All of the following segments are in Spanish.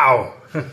¡Wow!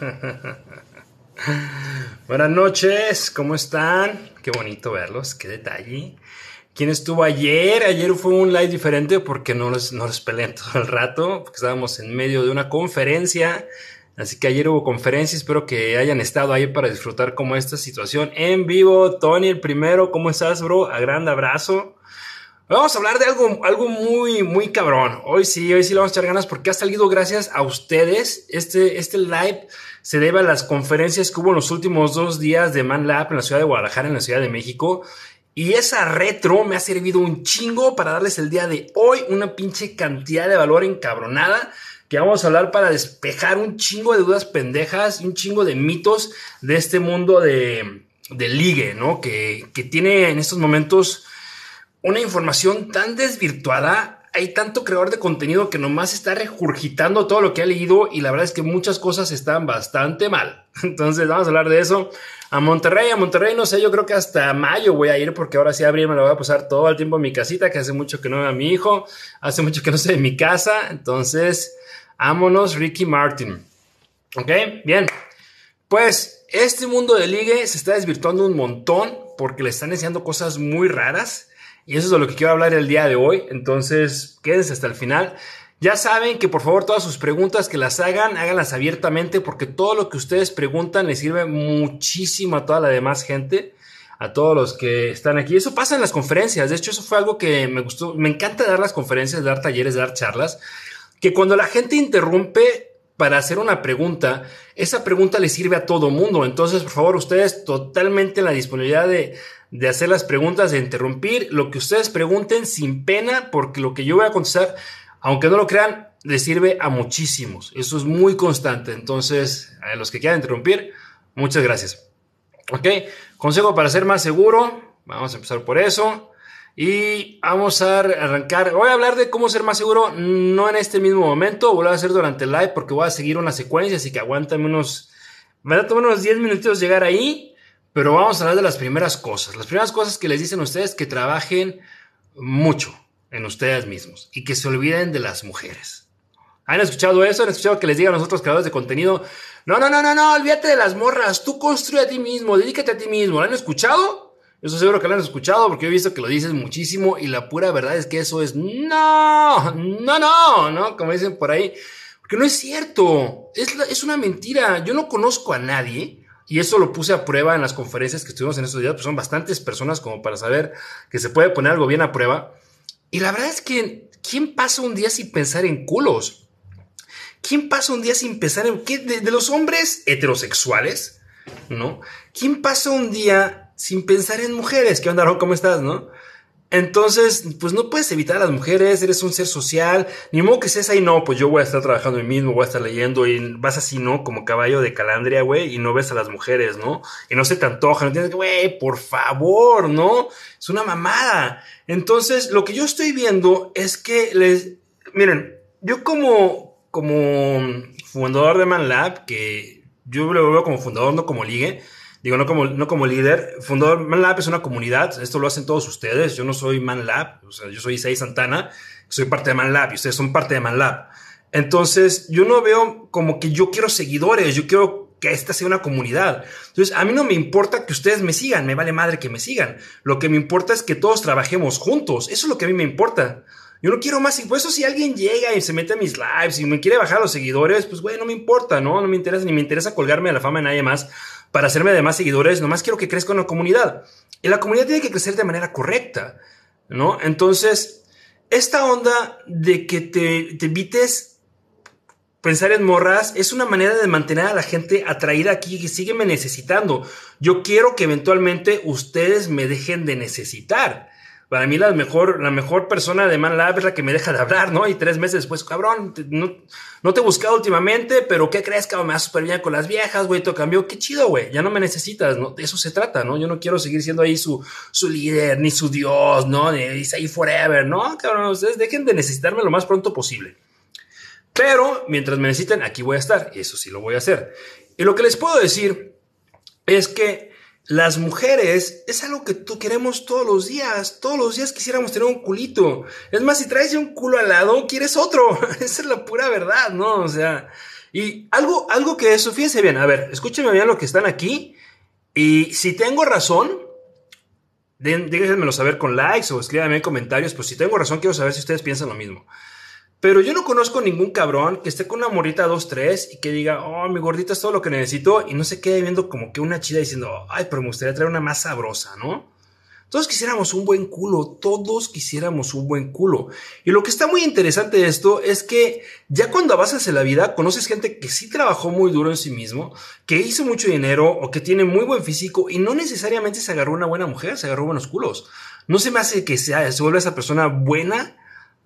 Buenas noches, ¿cómo están? Qué bonito verlos, qué detalle. ¿Quién estuvo ayer? Ayer fue un live diferente porque no les peleé todo el rato, porque estábamos en medio de una conferencia. Así que ayer hubo conferencia, espero que hayan estado ahí para disfrutar como esta situación en vivo. Tony, el primero, ¿cómo estás, bro? A gran abrazo. Vamos a hablar de algo muy cabrón. Hoy sí le vamos a echar ganas porque ha salido gracias a ustedes. Este live se debe a las conferencias que hubo en los últimos 2 días de ManLab en la ciudad de Guadalajara, en la Ciudad de México. Y esa retro me ha servido un chingo para darles el día de hoy una pinche cantidad de valor encabronada que vamos a hablar para despejar un chingo de dudas pendejas y un chingo de mitos de este mundo de ligue, ¿no? Que tiene en estos momentos una información tan desvirtuada. Hay tanto creador de contenido que nomás está regurgitando todo lo que ha leído y la verdad es que muchas cosas están bastante mal. Entonces vamos a hablar de eso. A Monterrey no sé, yo creo que hasta mayo voy a ir porque ahora sí abril me lo voy a pasar todo el tiempo en mi casita, que hace mucho que no veo a mi hijo, hace mucho que no estoy en mi casa. Entonces, vámonos, Ricky Martin. ¿Ok? Bien. Pues este mundo de ligue se está desvirtuando un montón porque le están enseñando cosas muy raras. Y eso es de lo que quiero hablar el día de hoy. Entonces, quédense hasta el final. Ya saben que por favor todas sus preguntas que las háganlas abiertamente porque todo lo que ustedes preguntan les sirve muchísimo a toda la demás gente, a todos los que están aquí. Eso pasa en las conferencias. De hecho, eso fue algo que me gustó. Me encanta dar las conferencias, dar talleres, dar charlas, que cuando la gente interrumpe para hacer una pregunta, esa pregunta le sirve a todo mundo. Entonces, por favor, ustedes totalmente en la disponibilidad de hacer las preguntas, de interrumpir lo que ustedes pregunten sin pena, porque lo que yo voy a contestar, aunque no lo crean, les sirve a muchísimos. Eso es muy constante. Entonces, a los que quieran interrumpir, muchas gracias. Ok, consejo para ser más seguro. Vamos a empezar por eso. Y vamos a arrancar. Voy a hablar de cómo ser más seguro, no en este mismo momento. Voy a hacer durante el live porque voy a seguir una secuencia. Así que aguántame me va a tomar unos 10 minutitos llegar ahí. Pero vamos a hablar de las primeras cosas. Las primeras cosas que les dicen a ustedes, que trabajen mucho en ustedes mismos y que se olviden de las mujeres. ¿Han escuchado eso? ¿Han escuchado que les digan a nosotros creadores de contenido? No, olvídate de las morras. Tú construye a ti mismo, dedícate a ti mismo. ¿Lo han escuchado? Yo estoy seguro que lo han escuchado porque yo he visto que lo dices muchísimo y la pura verdad es que eso es no, como dicen por ahí. Porque no es cierto. Es una mentira. Yo no conozco a nadie. Y eso lo puse a prueba en las conferencias que estuvimos en estos días, pues son bastantes personas como para saber que se puede poner algo bien a prueba. Y la verdad es que, ¿quién pasa un día sin pensar en culos? ¿Quién pasa un día sin pensar en qué? De los hombres heterosexuales, ¿no? ¿Quién pasa un día sin pensar en mujeres? ¿Qué onda, Ron? ¿Cómo estás, no? Entonces, pues no puedes evitar a las mujeres, eres un ser social, ni modo que seas ahí, no, pues yo voy a estar trabajando en mí mismo, voy a estar leyendo y vas así, ¿no? Como caballo de calandria, güey, y no ves a las mujeres, ¿no? Y no se te antoja, no tienes que, güey, por favor, ¿no? Es una mamada. Entonces, lo que yo estoy viendo es que miren, yo como fundador de ManLab, que yo lo veo como fundador, no como ligue, digo, no como líder. Fundador, ManLab es una comunidad. Esto lo hacen todos ustedes. Yo no soy ManLab. O sea, yo soy Isaí Santana. Soy parte de ManLab y ustedes son parte de ManLab. Entonces, yo no veo como que yo quiero seguidores. Yo quiero que esta sea una comunidad. Entonces, a mí no me importa que ustedes me sigan. Me vale madre que me sigan. Lo que me importa es que todos trabajemos juntos. Eso es lo que a mí me importa. Yo no quiero más. Y por eso si alguien llega y se mete a mis lives y me quiere bajar los seguidores, pues, güey, no me importa, ¿no? No me interesa, ni me interesa colgarme a la fama de nadie más para hacerme de más seguidores. Nomás quiero que crezca una comunidad. Y la comunidad tiene que crecer de manera correcta, ¿no? Entonces, esta onda de que te evites pensar en morras es una manera de mantener a la gente atraída aquí, que sígueme necesitando. Yo quiero que eventualmente ustedes me dejen de necesitar. Para mí la mejor persona de ManLab es la que me deja de hablar, ¿no? Y 3 meses después, cabrón, no te he buscado últimamente, pero ¿qué crees, cabrón? Me vas súper bien con las viejas, güey, todo cambió. Qué chido, güey, ya no me necesitas, ¿no? De eso se trata, ¿no? Yo no quiero seguir siendo ahí su líder, ni su dios, ¿no? Ni ahí forever, ¿no? Cabrón, ustedes dejen de necesitarme lo más pronto posible. Pero mientras me necesiten, aquí voy a estar. Y eso sí lo voy a hacer. Y lo que les puedo decir es que las mujeres es algo que tú queremos todos los días. Todos los días quisiéramos tener un culito. Es más, si traes un culo al lado, quieres otro. Esa es la pura verdad, ¿no? O sea, Y algo que eso, fíjense bien, a ver, escúchenme bien lo que están aquí. Y si tengo razón, déjenmelo saber con likes o escríbanme en comentarios. Pues si tengo razón, quiero saber si ustedes piensan lo mismo. Pero yo no conozco ningún cabrón que esté con una morrita 2-3 y que diga, oh, mi gordita es todo lo que necesito, y no se quede viendo como que una chida diciendo, ay, pero me gustaría traer una más sabrosa, ¿no? Todos quisiéramos un buen culo, todos quisiéramos un buen culo. Y lo que está muy interesante de esto es que ya cuando avanzas en la vida, conoces gente que sí trabajó muy duro en sí mismo, que hizo mucho dinero o que tiene muy buen físico y no necesariamente se agarró una buena mujer, se agarró buenos culos. No se me hace que se vuelva esa persona buena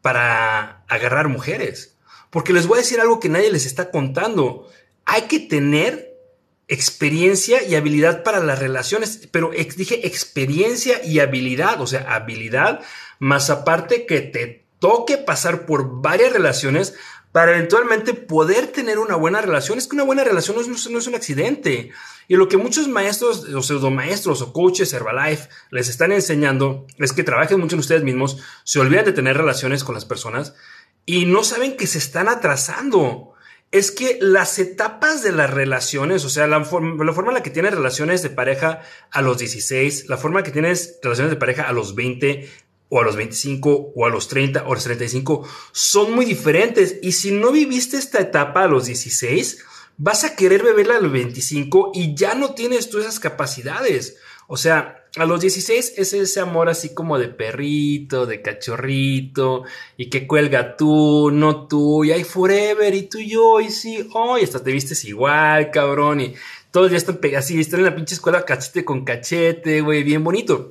para agarrar mujeres. Porque les voy a decir algo que nadie les está contando. Hay que tener experiencia y habilidad para las relaciones, pero dije experiencia y habilidad, o sea, habilidad más aparte que te toque pasar por varias relaciones para eventualmente poder tener una buena relación. Es que una buena relación no es un accidente. Y lo que muchos maestros o pseudomaestros o coaches Herbalife les están enseñando es que trabajen mucho en ustedes mismos, se olvidan de tener relaciones con las personas y no saben que se están atrasando. Es que las etapas de las relaciones, o sea, la forma en la que tienes relaciones de pareja a los 16, la forma en que tienes relaciones de pareja a los 20 o a los 25 o a los 30 o a los 35 son muy diferentes. Y si no viviste esta etapa a los 16, vas a querer beberla a los 25 y ya no tienes tú esas capacidades. O sea, a los 16 es ese amor así como de perrito, de cachorrito, y que cuelga tú, no tú, y hay forever, y tú y yo, y sí, oh, y hasta te vistes igual, cabrón, y todos ya están así, están en la pinche escuela cachete con cachete, güey, bien bonito.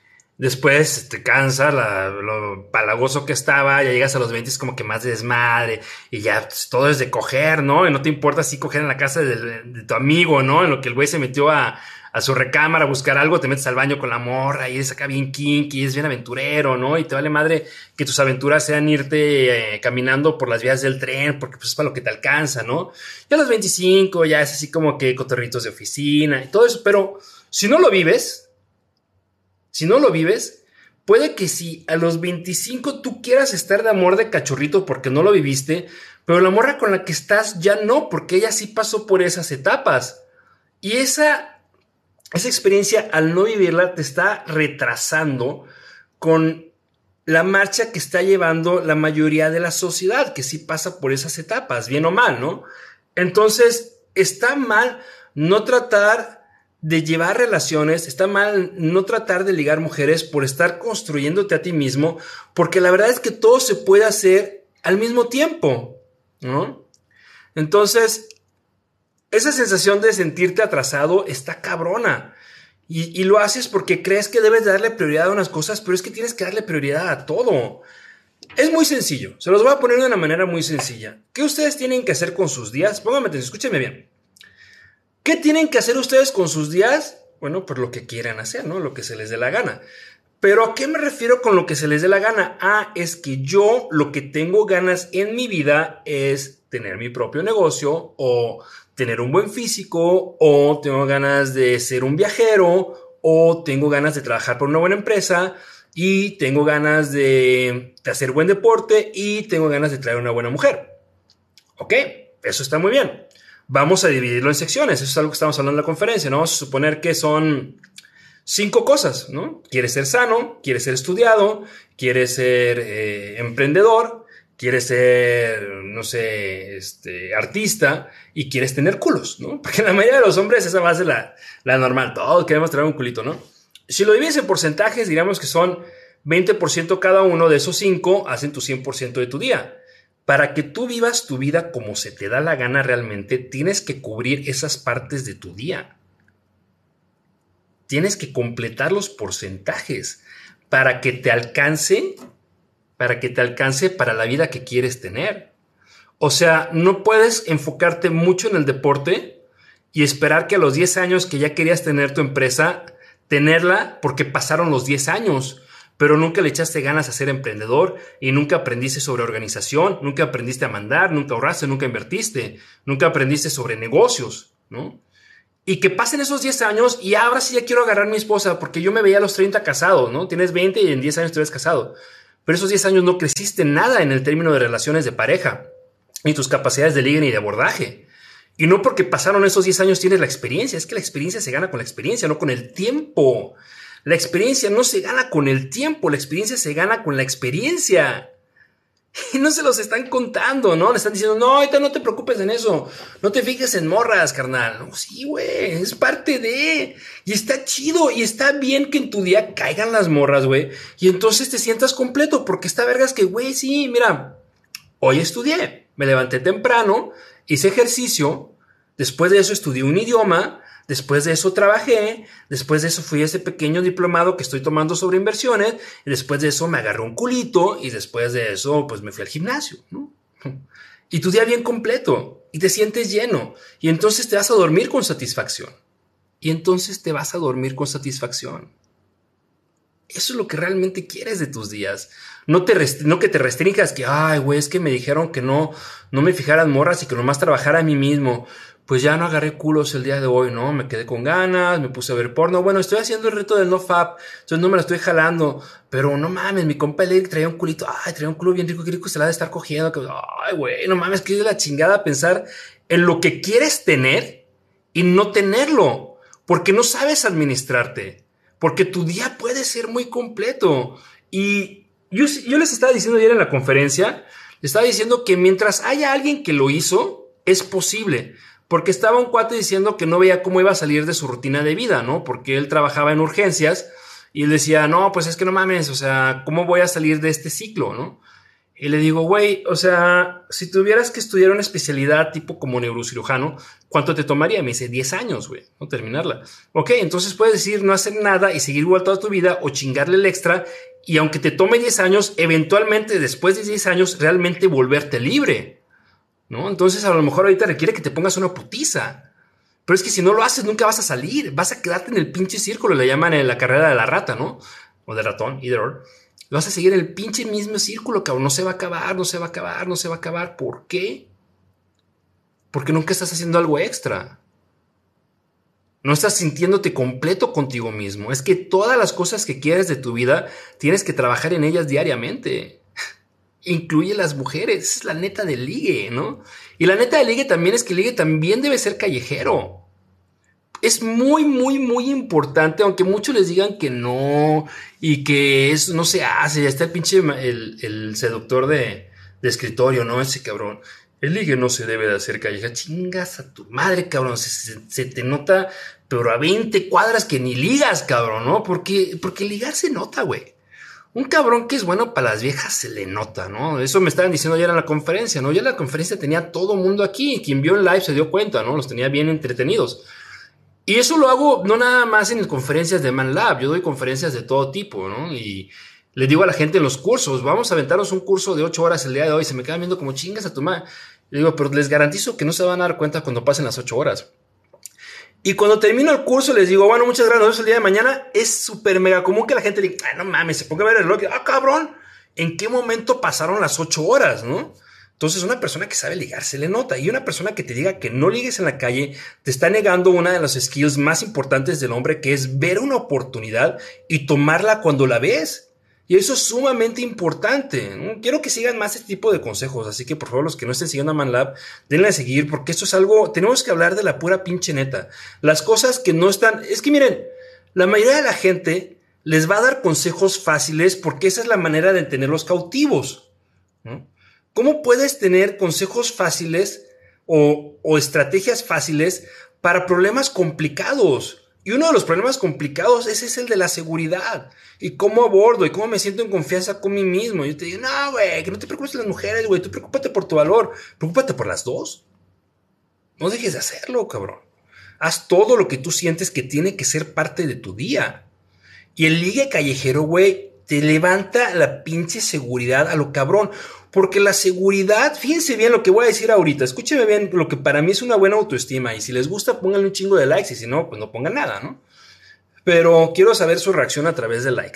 Después te cansa lo palagoso que estaba, ya llegas a los 20, es como que más de desmadre, y ya pues, todo es de coger, ¿no? Y no te importa si coger en la casa de tu amigo, ¿no? En lo que el güey se metió a su recámara a buscar algo, te metes al baño con la morra y eres acá bien kinky, es bien aventurero, ¿no? Y te vale madre que tus aventuras sean irte caminando por las vías del tren, porque pues es para lo que te alcanza, ¿no? Y a los 25 ya es así como que cotorritos de oficina y todo eso, pero si no lo vives, puede que si a los 25 tú quieras estar de amor de cachorrito porque no lo viviste, pero la morra con la que estás ya no, porque ella sí pasó por esas etapas. Y esa experiencia, al no vivirla, te está retrasando con la marcha que está llevando la mayoría de la sociedad, que sí pasa por esas etapas, bien o mal, ¿no? Entonces, está mal no tratar de llevar relaciones, está mal no tratar de ligar mujeres por estar construyéndote a ti mismo, porque la verdad es que todo se puede hacer al mismo tiempo, ¿no? Entonces, esa sensación de sentirte atrasado está cabrona. Y lo haces porque crees que debes darle prioridad a unas cosas, pero es que tienes que darle prioridad a todo. Es muy sencillo. Se los voy a poner de una manera muy sencilla. ¿Qué ustedes tienen que hacer con sus días? Pónganme atención, escúchenme bien. ¿Qué tienen que hacer ustedes con sus días? Bueno, pues lo que quieran hacer, ¿no? Lo que se les dé la gana. Pero ¿a qué me refiero con lo que se les dé la gana? Es que yo lo que tengo ganas en mi vida es tener mi propio negocio o tener un buen físico o tengo ganas de ser un viajero o tengo ganas de trabajar por una buena empresa y tengo ganas de hacer buen deporte y tengo ganas de traer una buena mujer. ¿Ok? Eso está muy bien. Vamos a dividirlo en secciones. Eso es algo que estamos hablando en la conferencia, ¿no? Vamos a suponer que son 5 cosas, ¿no? Quieres ser sano, quieres ser estudiado, quieres ser emprendedor, quieres ser, no sé, artista y quieres tener culos, ¿no? Porque la mayoría de los hombres esa va a ser la normal. Todos queremos tener un culito, ¿no? Si lo divides en porcentajes, diríamos que son 20% cada uno de esos 5 hacen tu 100% de tu día. Para que tú vivas tu vida como se te da la gana realmente, tienes que cubrir esas partes de tu día. Tienes que completar los porcentajes para que te alcance para la vida que quieres tener. O sea, no puedes enfocarte mucho en el deporte y esperar que a los 10 años que ya querías tener tu empresa, tenerla porque pasaron los 10 años, pero nunca le echaste ganas a ser emprendedor y nunca aprendiste sobre organización, nunca aprendiste a mandar, nunca ahorraste, nunca invertiste, nunca aprendiste sobre negocios, ¿no? Y que pasen esos 10 años y ahora sí ya quiero agarrar a mi esposa porque yo me veía a los 30 casado, ¿no? Tienes 20 y en 10 años te ves casado. Pero esos 10 años no creciste nada en el término de relaciones de pareja, ni tus capacidades de ligue ni de abordaje. Y no porque pasaron esos 10 años tienes la experiencia, es que la experiencia se gana con la experiencia, no con el tiempo. La experiencia no se gana con el tiempo, la experiencia se gana con la experiencia. Y no se los están contando, ¿no? Le están diciendo, no, ahorita no te preocupes en eso. No te fijes en morras, carnal. No, sí, güey, es parte de... Y está chido y está bien que en tu día caigan las morras, güey. Y entonces te sientas completo, porque está vergas que, güey, sí, mira, hoy estudié, me levanté temprano, hice ejercicio, después de eso estudié un idioma, después de eso trabajé, después de eso fui a ese pequeño diplomado que estoy tomando sobre inversiones, y después de eso me agarré un culito, y después de eso pues me fui al gimnasio, ¿no? Y tu día bien completo, y te sientes lleno, y entonces te vas a dormir con satisfacción. Y entonces te vas a dormir con satisfacción. Eso es lo que realmente quieres de tus días. No que te restringas, que, ay, güey, es que me dijeron que no me fijaran morras y que nomás trabajara a mí mismo. Pues ya no agarré culos el día de hoy, ¿no? Me quedé con ganas, me puse a ver porno. Bueno, estoy haciendo el reto del NoFap, entonces no me la estoy jalando. Pero no mames, mi compa Eric traía un culito. Ay, traía un culo bien rico, qué rico se la ha de estar cogiendo. Ay, güey, no mames, que es de la chingada pensar en lo que quieres tener y no tenerlo. Porque no sabes administrarte. Porque tu día puede ser muy completo. Y yo les estaba diciendo ayer en la conferencia, les estaba diciendo que mientras haya alguien que lo hizo, es posible. Porque estaba un cuate diciendo que no veía cómo iba a salir de su rutina de vida, ¿no? Porque él trabajaba en urgencias y él decía, no, pues es que no mames, o sea, ¿cómo voy a salir de este ciclo, no? Y le digo, güey, o sea, si tuvieras que estudiar una especialidad tipo como neurocirujano, ¿cuánto te tomaría? Me dice, 10 años, güey, no terminarla. Ok, entonces puedes decir no hacer nada y seguir igual toda tu vida o chingarle el extra y aunque te tome 10 años, eventualmente después de 10 años realmente volverte libre, ¿no? Entonces a lo mejor ahorita requiere que te pongas una putiza. Pero es que si no lo haces nunca vas a salir, vas a quedarte en el pinche círculo, le llaman en la carrera de la rata, ¿no? O de ratón, either or. Vas a seguir en el pinche mismo círculo, cabrón. No se va a acabar, no se va a acabar, no se va a acabar. ¿Por qué? Porque nunca estás haciendo algo extra. No estás sintiéndote completo contigo mismo. Es que todas las cosas que quieres de tu vida tienes que trabajar en ellas diariamente. Incluye las mujeres. Esa es la neta del ligue, ¿no? Y la neta del ligue también es que el ligue también debe ser callejero. Es muy, muy, muy importante, aunque muchos les digan que no y que eso no se hace. Ya está el pinche el seductor de escritorio, ¿no? Ese cabrón. El ligue no se debe de hacer calleja. Chingas a tu madre, cabrón. Se te nota, pero a 20 cuadras que ni ligas, cabrón, ¿no? Porque ligar se nota, güey. Un cabrón que es bueno para las viejas se le nota, ¿no? Eso me estaban diciendo ayer en la conferencia, ¿no? Ya en la conferencia tenía todo mundo aquí. Quien vio en live se dio cuenta, ¿no? Los tenía bien entretenidos. Y eso lo hago no nada más en conferencias de ManLab, yo doy conferencias de todo tipo, ¿no? Y le digo a la gente en los cursos, vamos a aventarnos un curso de 8 horas el día de hoy, se me quedan viendo como chingas a tu madre. Le digo, pero les garantizo que no se van a dar cuenta cuando pasen las 8 horas. Y cuando termino el curso les digo, bueno, muchas gracias, nos vemos el día de mañana. Es súper mega común que la gente diga, no mames, se ponga a ver el reloj. Ah, cabrón, ¿en qué momento pasaron las 8 horas, no? Entonces una persona que sabe ligar se le nota, y una persona que te diga que no ligues en la calle te está negando una de las skills más importantes del hombre, que es ver una oportunidad y tomarla cuando la ves. Y eso es sumamente importante, ¿no? Quiero que sigan más este tipo de consejos, así que por favor los que no estén siguiendo a ManLab, denle a seguir, porque esto es algo, tenemos que hablar de la pura pinche neta. Las cosas que no están, es que miren, la mayoría de la gente les va a dar consejos fáciles porque esa es la manera de tenerlos cautivos, ¿no? ¿Cómo puedes tener consejos fáciles o estrategias fáciles para problemas complicados? Y uno de los problemas complicados es el de la seguridad. Y cómo abordo y cómo me siento en confianza con mí mismo. Yo te digo, no, güey, que no te preocupes de las mujeres, güey. Tú preocúpate por tu valor. Preocúpate por las dos. No dejes de hacerlo, cabrón. Haz todo lo que tú sientes que tiene que ser parte de tu día. Y el ligue callejero, güey, te levanta la pinche seguridad a lo cabrón. Porque la seguridad, fíjense bien lo que voy a decir ahorita, escúchenme bien lo que para mí es una buena autoestima, y si les gusta pónganle un chingo de likes, y si no, pues no pongan nada, ¿no? Pero quiero saber su reacción a través de likes.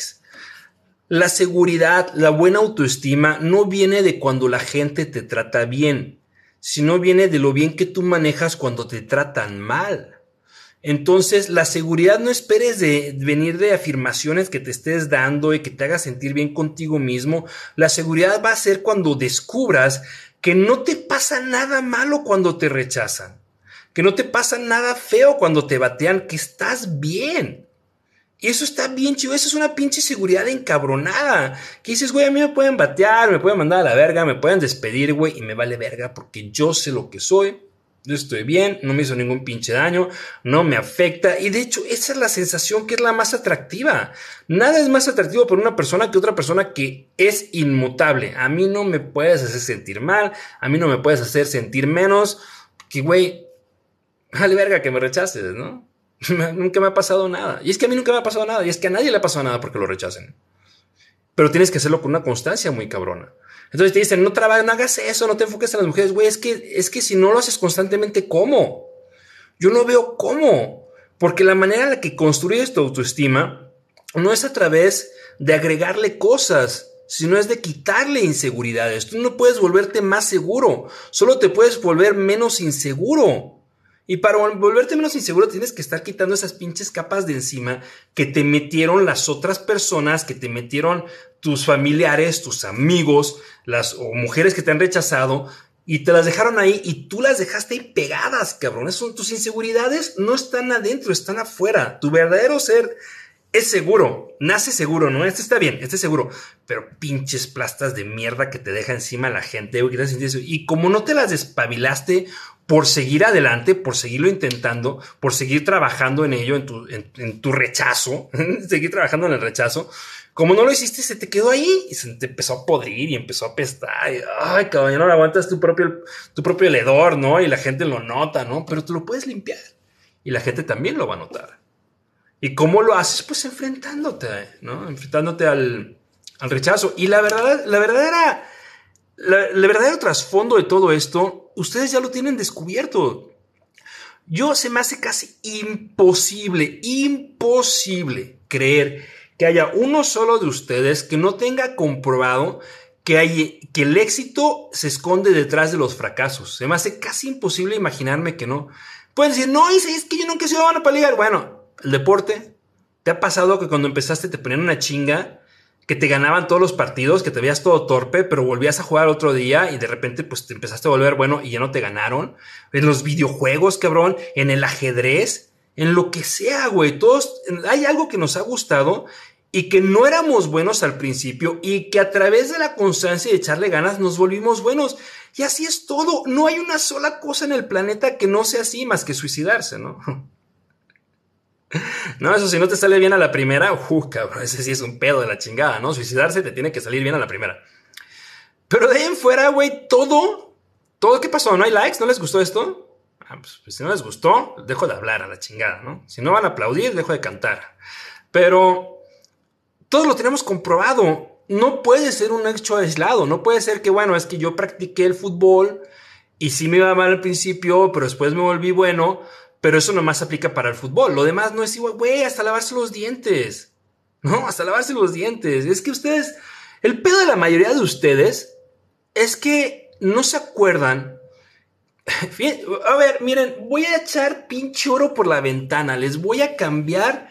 La seguridad, la buena autoestima no viene de cuando la gente te trata bien, sino viene de lo bien que tú manejas cuando te tratan mal. Entonces, la seguridad no esperes de venir de afirmaciones que te estés dando y que te hagas sentir bien contigo mismo. La seguridad va a ser cuando descubras que no te pasa nada malo cuando te rechazan. que no te pasa nada feo cuando te batean, que estás bien. Y eso está bien chido, eso es una pinche seguridad encabronada. Que dices, güey, a mí me pueden batear, me pueden mandar a la verga, me pueden despedir, güey, y me vale verga porque yo sé lo que soy. Yo estoy bien, no me hizo ningún pinche daño, no me afecta. Y de hecho, esa es la sensación que es la más atractiva. Nada es más atractivo por una persona que otra persona que es inmutable. A mí no me puedes hacer sentir mal, a mí no me puedes hacer sentir menos. Que, güey, vale verga que me rechaces, ¿no? Nunca me ha pasado nada. Y es que a mí nunca me ha pasado nada. Y es que a nadie le ha pasado nada porque lo rechacen. Pero tienes que hacerlo con una constancia muy cabrona. Entonces te dicen, no trabajes, no hagas eso, no te enfoques en las mujeres. Güey, es que si no lo haces constantemente, ¿cómo? Yo no veo cómo. Porque la manera en la que construyes tu autoestima no es a través de agregarle cosas, sino es de quitarle inseguridades. Tú no puedes volverte más seguro, solo te puedes volver menos inseguro. Y para volverte menos inseguro tienes que estar quitando esas pinches capas de encima que te metieron las otras personas, que te metieron tus familiares, tus amigos, o mujeres que te han rechazado y te las dejaron ahí y tú las dejaste ahí pegadas, cabrón. Tus inseguridades no están adentro, están afuera. Tu verdadero ser es seguro, nace seguro, ¿no? Este está bien, este es seguro. Pero pinches plastas de mierda que te deja encima la gente, güey, que te sientes eso. Y como no te las despabilaste por seguir adelante, por seguirlo intentando, por seguir trabajando en ello, en tu rechazo, seguir trabajando en el rechazo, como no lo hiciste, se te quedó ahí y se te empezó a podrir y empezó a apestar. Y, ay, cabrón, ya no lo aguantas tu propio hedor, ¿no? Y la gente lo nota, ¿no? Pero tú lo puedes limpiar y la gente también lo va a notar. ¿Y cómo lo haces? Pues enfrentándote, ¿no? Enfrentándote al rechazo. Y el verdadero trasfondo de todo esto, ustedes ya lo tienen descubierto. Se me hace casi imposible creer que haya uno solo de ustedes que no tenga comprobado que el éxito se esconde detrás de los fracasos. Se me hace casi imposible imaginarme que no. Pueden decir, no, es que yo nunca he sido bueno para ligar. Bueno, el deporte, ¿te ha pasado que cuando empezaste te ponían una chinga, que te ganaban todos los partidos, que te veías todo torpe, pero volvías a jugar otro día y de repente pues te empezaste a volver bueno y ya no te ganaron? En los videojuegos, cabrón, en el ajedrez, en lo que sea, güey. Todos, hay algo que nos ha gustado y que no éramos buenos al principio y que a través de la constancia y de echarle ganas nos volvimos buenos. Y así es todo. No hay una sola cosa en el planeta que no sea así más que suicidarse, ¿no? No, eso si no te sale bien a la primera, cabrón, ese sí es un pedo de la chingada, ¿no? Suicidarse te tiene que salir bien a la primera. Pero de ahí en fuera, güey, todo, ¿qué pasó? ¿No hay likes? ¿No les gustó esto? Pues si no les gustó, dejo de hablar a la chingada, ¿no? Si no van a aplaudir, dejo de cantar. Pero todos lo tenemos comprobado. No puede ser un hecho aislado. No puede ser que, bueno, es que yo practiqué el fútbol y sí me iba mal al principio, pero después me volví bueno. Pero eso nomás aplica para el fútbol. Lo demás no es igual, güey, hasta lavarse los dientes. No, hasta lavarse los dientes. Es que ustedes, el pedo de la mayoría de ustedes es que no se acuerdan. A ver, miren, voy a echar pinche oro por la ventana. Les voy a cambiar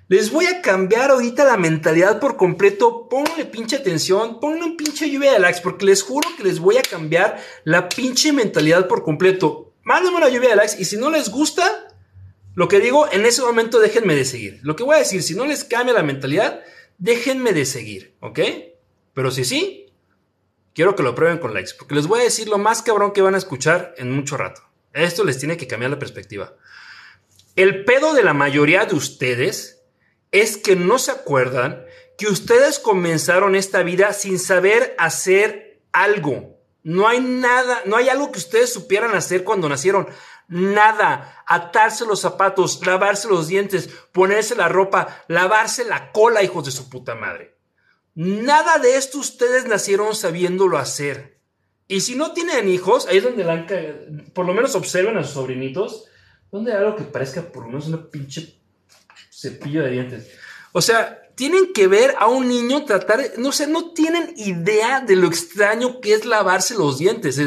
ahorita la mentalidad por completo. Pónganle pinche atención, pónganle un pinche lluvia de likes, porque les juro que les voy a cambiar la pinche mentalidad por completo. Mándenme una lluvia de likes y si no les gusta lo que digo, en ese momento déjenme de seguir. Lo que voy a decir, si no les cambia la mentalidad, déjenme de seguir, ¿ok? Pero si sí, quiero que lo prueben con likes, porque les voy a decir lo más cabrón que van a escuchar en mucho rato. Esto les tiene que cambiar la perspectiva. El pedo de la mayoría de ustedes es que no se acuerdan que ustedes comenzaron esta vida sin saber hacer algo. No hay nada, no hay algo que ustedes supieran hacer cuando nacieron. Nada. Atarse los zapatos, lavarse los dientes, ponerse la ropa, lavarse la cola, hijos de su puta madre. Nada de esto ustedes nacieron sabiéndolo hacer. Y si no tienen hijos, ahí es donde por lo menos observen a sus sobrinitos, donde hay algo que parezca por lo menos una pinche cepillo de dientes. O sea, tienen que ver a un niño tratar, no sé, no tienen idea de lo extraño que es lavarse los dientes.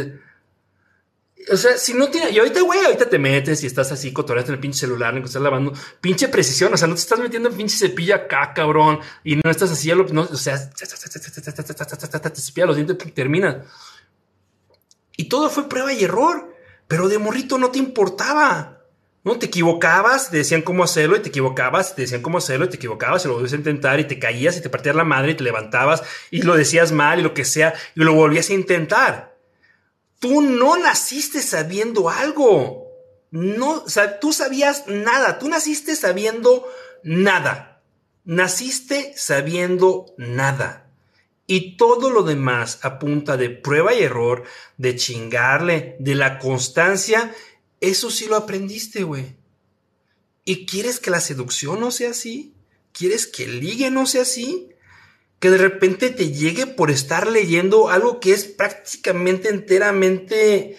O sea, si no tiene, y ahorita te metes y estás así, cotorreando en el pinche celular, en que estás lavando, pinche precisión, o sea, no te estás metiendo en pinche cepilla acá, cabrón, y no estás así, o sea, te cepilla los dientes, terminas. Y todo fue prueba y error. pero de morrito no te importaba. No, te equivocabas, te decían cómo hacerlo y te equivocabas, te decían cómo hacerlo y te equivocabas y lo volvías a intentar y te caías y te partías la madre y te levantabas y lo decías mal y lo que sea y lo volvías a intentar. Tú no naciste sabiendo algo. No, o sea, tú sabías nada. Tú naciste sabiendo nada. Naciste sabiendo nada. Y todo lo demás a punta de prueba y error, de chingarle, de la constancia, eso sí lo aprendiste, güey. ¿Y quieres que la seducción no sea así? ¿Quieres que el ligue no sea así? Que de repente te llegue por estar leyendo algo que es prácticamente enteramente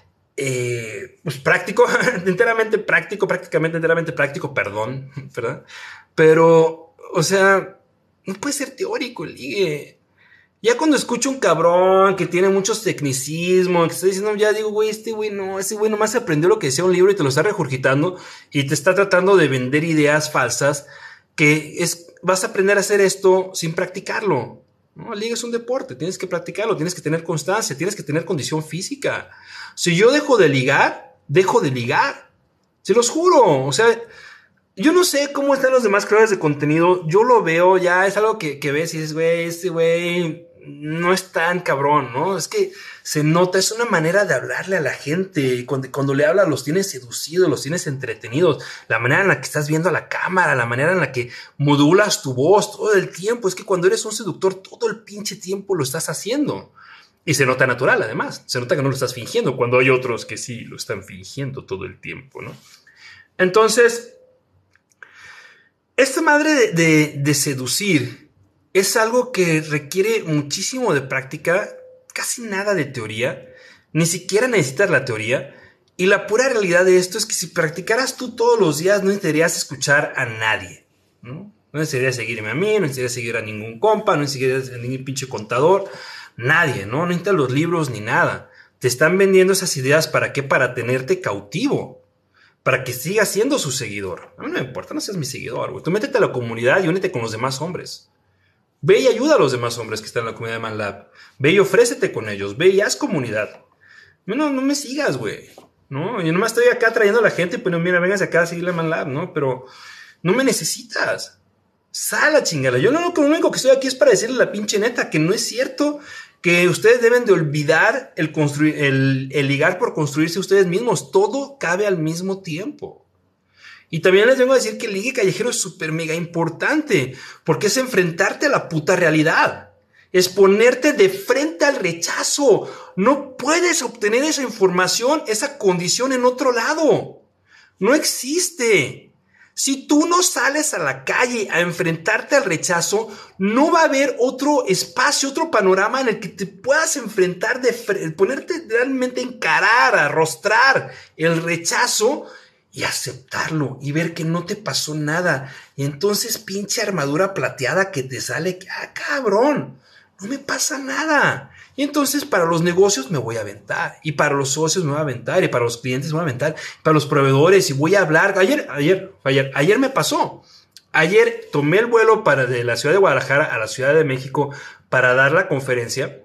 pues prácticamente enteramente práctico, perdón, ¿verdad? Pero, o sea, no puede ser teórico el ligue. Ya cuando escucho un cabrón que tiene muchos tecnicismos, que está diciendo, ya digo, güey, ese güey nomás aprendió lo que decía un libro y te lo está regurgitando y te está tratando de vender ideas falsas vas a aprender a hacer esto sin practicarlo. No, la liga es un deporte, tienes que practicarlo, tienes que tener constancia, tienes que tener condición física. Si yo dejo de ligar, dejo de ligar. Se los juro, o sea, yo no sé cómo están los demás creadores de contenido, yo lo veo, ya es algo que ves y dices, güey, este güey no es tan cabrón, ¿no? Es que se nota, es una manera de hablarle a la gente. Cuando le hablas, los tienes seducidos, los tienes entretenidos. La manera en la que estás viendo a la cámara, la manera en la que modulas tu voz todo el tiempo. Es que cuando eres un seductor, todo el pinche tiempo lo estás haciendo. Y se nota natural, además. Se nota que no lo estás fingiendo, cuando hay otros que sí lo están fingiendo todo el tiempo, ¿no? Entonces, esta madre de seducir es algo que requiere muchísimo de práctica, casi nada de teoría, ni siquiera necesitas la teoría, y la pura realidad de esto es que si practicaras tú todos los días no necesitarías escuchar a nadie, ¿no? No necesitarías seguirme a mí, no necesitarías seguir a ningún compa, no necesitarías a ningún pinche contador, nadie, ¿no? No necesitas los libros ni nada. Te están vendiendo esas ideas, ¿para qué? Para tenerte cautivo. Para que sigas siendo su seguidor. A mí no me importa, no seas mi seguidor, güey. Tú métete a la comunidad y únete con los demás hombres. Ve y ayuda a los demás hombres que están en la comunidad de ManLab. Ve y ofrécete con ellos. Ve y haz comunidad. No me sigas, güey. No, yo nomás estoy acá trayendo a la gente, pues mira, vénganse acá a seguirle a ManLab, ¿no? Pero no me necesitas. Sal a chingada. Yo lo único que estoy aquí es para decirle la pinche neta que no es cierto que ustedes deben de olvidar el ligar por construirse ustedes mismos. Todo cabe al mismo tiempo. Y también les vengo a decir que el ligue callejero es súper mega importante, porque es enfrentarte a la puta realidad. Es ponerte de frente al rechazo. No puedes obtener esa información, esa condición en otro lado. No existe. Si tú no sales a la calle a enfrentarte al rechazo, no va a haber otro espacio, otro panorama en el que te puedas enfrentar, ponerte realmente a encarar, a arrostrar el rechazo y aceptarlo y ver que no te pasó nada. Y entonces pinche armadura plateada que te sale, cabrón, no me pasa nada. Y entonces para los negocios me voy a aventar, y para los socios me voy a aventar, y para los clientes me voy a aventar, para los proveedores, y voy a hablar. Ayer me pasó. Ayer tomé el vuelo de la ciudad de Guadalajara a la Ciudad de México para dar la conferencia,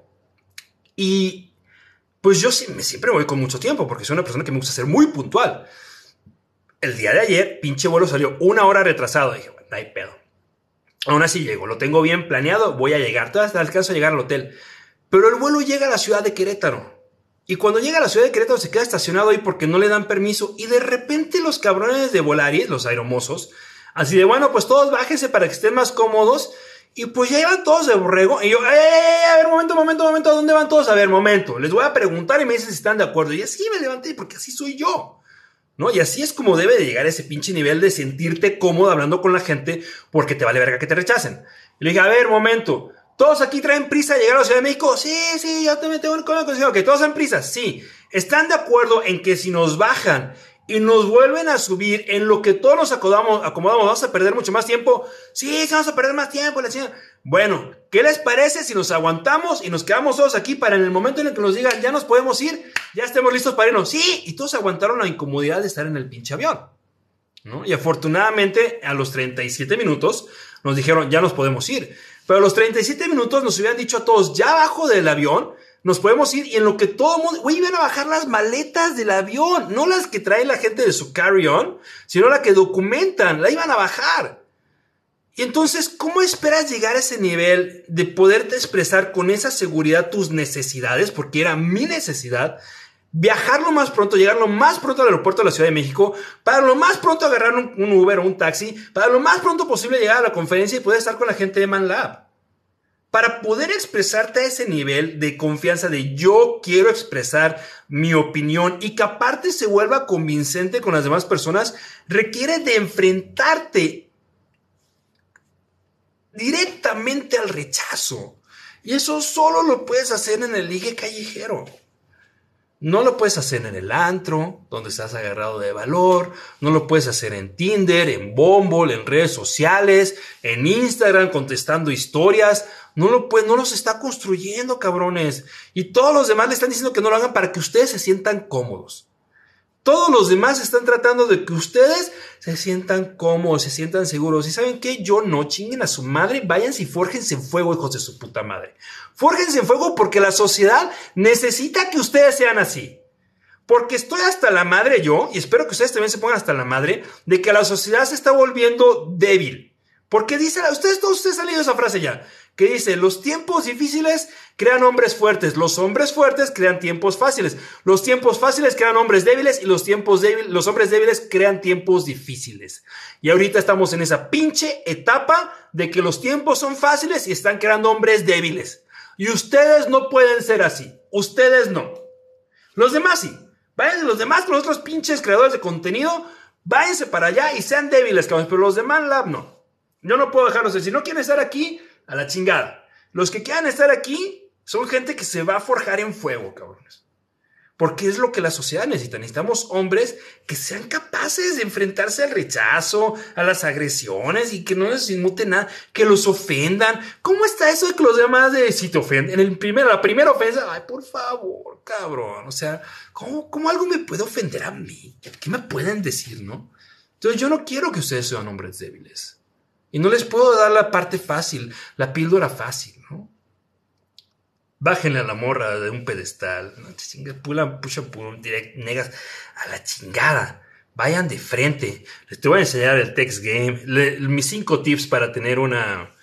y pues yo siempre voy con mucho tiempo, porque soy una persona que me gusta ser muy puntual. El día de ayer, pinche vuelo salió 1 hora retrasado. Dije, bueno, no hay pedo. Aún así llego, lo tengo bien planeado, voy a llegar, todavía alcanzo a llegar al hotel. Pero el vuelo llega a la ciudad de Querétaro. Y cuando llega a la ciudad de Querétaro se queda estacionado ahí porque no le dan permiso. Y de repente los cabrones de Volaris, los aeromosos, así de, bueno, pues todos bájense para que estén más cómodos. Y pues ya iban todos de borrego. Y yo, a ver, momento, ¿a dónde van todos? A ver, momento, les voy a preguntar y me dicen si están de acuerdo. Y así me levanté porque así soy yo, ¿no? Y así es como debe de llegar a ese pinche nivel de sentirte cómodo hablando con la gente porque te vale verga que te rechacen. Y le dije, a ver, momento, ¿todos aquí traen prisa a llegar a la Ciudad de México? Sí, yo también tengo una condición. Ok, ¿todos traen prisa? Sí. ¿Están de acuerdo en que si nos bajan y nos vuelven a subir en lo que todos nos acomodamos, vamos a perder mucho más tiempo? Sí, vamos a perder más tiempo, la señora. Bueno, ¿qué les parece si nos aguantamos y nos quedamos todos aquí para en el momento en el que nos digan ya nos podemos ir, ya estemos listos para irnos? Sí, y todos aguantaron la incomodidad de estar en el pinche avión, ¿no? Y afortunadamente a los 37 minutos nos dijeron ya nos podemos ir. Pero a los 37 minutos nos hubieran dicho a todos ya abajo del avión, Nos podemos ir y en lo que todo el mundo, güey, iban a bajar las maletas del avión, no las que trae la gente de su carry-on, sino la que documentan, la iban a bajar. Y entonces, ¿cómo esperas llegar a ese nivel de poderte expresar con esa seguridad tus necesidades? Porque era mi necesidad. Viajar lo más pronto, llegar lo más pronto al aeropuerto de la Ciudad de México, para lo más pronto agarrar un Uber o un taxi, para lo más pronto posible llegar a la conferencia y poder estar con la gente de ManLab. Para poder expresarte a ese nivel de confianza de yo quiero expresar mi opinión y que aparte se vuelva convincente con las demás personas, requiere de enfrentarte directamente al rechazo. Y eso solo lo puedes hacer en el ligue callejero. No lo puedes hacer en el antro, donde estás agarrado de valor. No lo puedes hacer en Tinder, en Bumble, en redes sociales, en Instagram, contestando historias. No los está construyendo, cabrones. Y todos los demás le están diciendo que no lo hagan para que ustedes se sientan cómodos. Todos los demás están tratando de que ustedes se sientan cómodos, se sientan seguros. ¿Y saben qué? Yo no, chinguen a su madre, váyanse y fórjense en fuego, hijos de su puta madre. Fórjense en fuego porque la sociedad necesita que ustedes sean así. Porque estoy hasta la madre yo, y espero que ustedes también se pongan hasta la madre, de que la sociedad se está volviendo débil. Porque dice, ustedes han leído esa frase ya, que dice, los tiempos difíciles crean hombres fuertes, los hombres fuertes crean tiempos fáciles, los tiempos fáciles crean hombres débiles y los hombres débiles crean tiempos difíciles. Y ahorita estamos en esa pinche etapa de que los tiempos son fáciles y están creando hombres débiles. Y ustedes no pueden ser así, ustedes no. Los demás sí. Váyanse los demás con los otros pinches creadores de contenido, váyanse para allá y sean débiles, cabrones, pero los de ManLab no. Yo no puedo dejarlos de, si no quieren estar aquí, a la chingada. Los que quieran estar aquí son gente que se va a forjar en fuego, cabrones. Porque es lo que la sociedad necesita. Necesitamos hombres que sean capaces de enfrentarse al rechazo, a las agresiones y que no les inmuten nada, que los ofendan. ¿Cómo está eso de que los demás si te ofenden? La primera ofensa, ay, por favor, cabrón. O sea, ¿cómo algo me puede ofender a mí? ¿Qué me pueden decir, no? Entonces yo no quiero que ustedes sean hombres débiles. Y no les puedo dar la parte fácil, la píldora fácil, ¿no? Bájenle a la morra de un pedestal. No te chingas, pushan por un direct, negas a la chingada. Vayan de frente. Les te voy a enseñar el text game. Mis 5 tips para tener un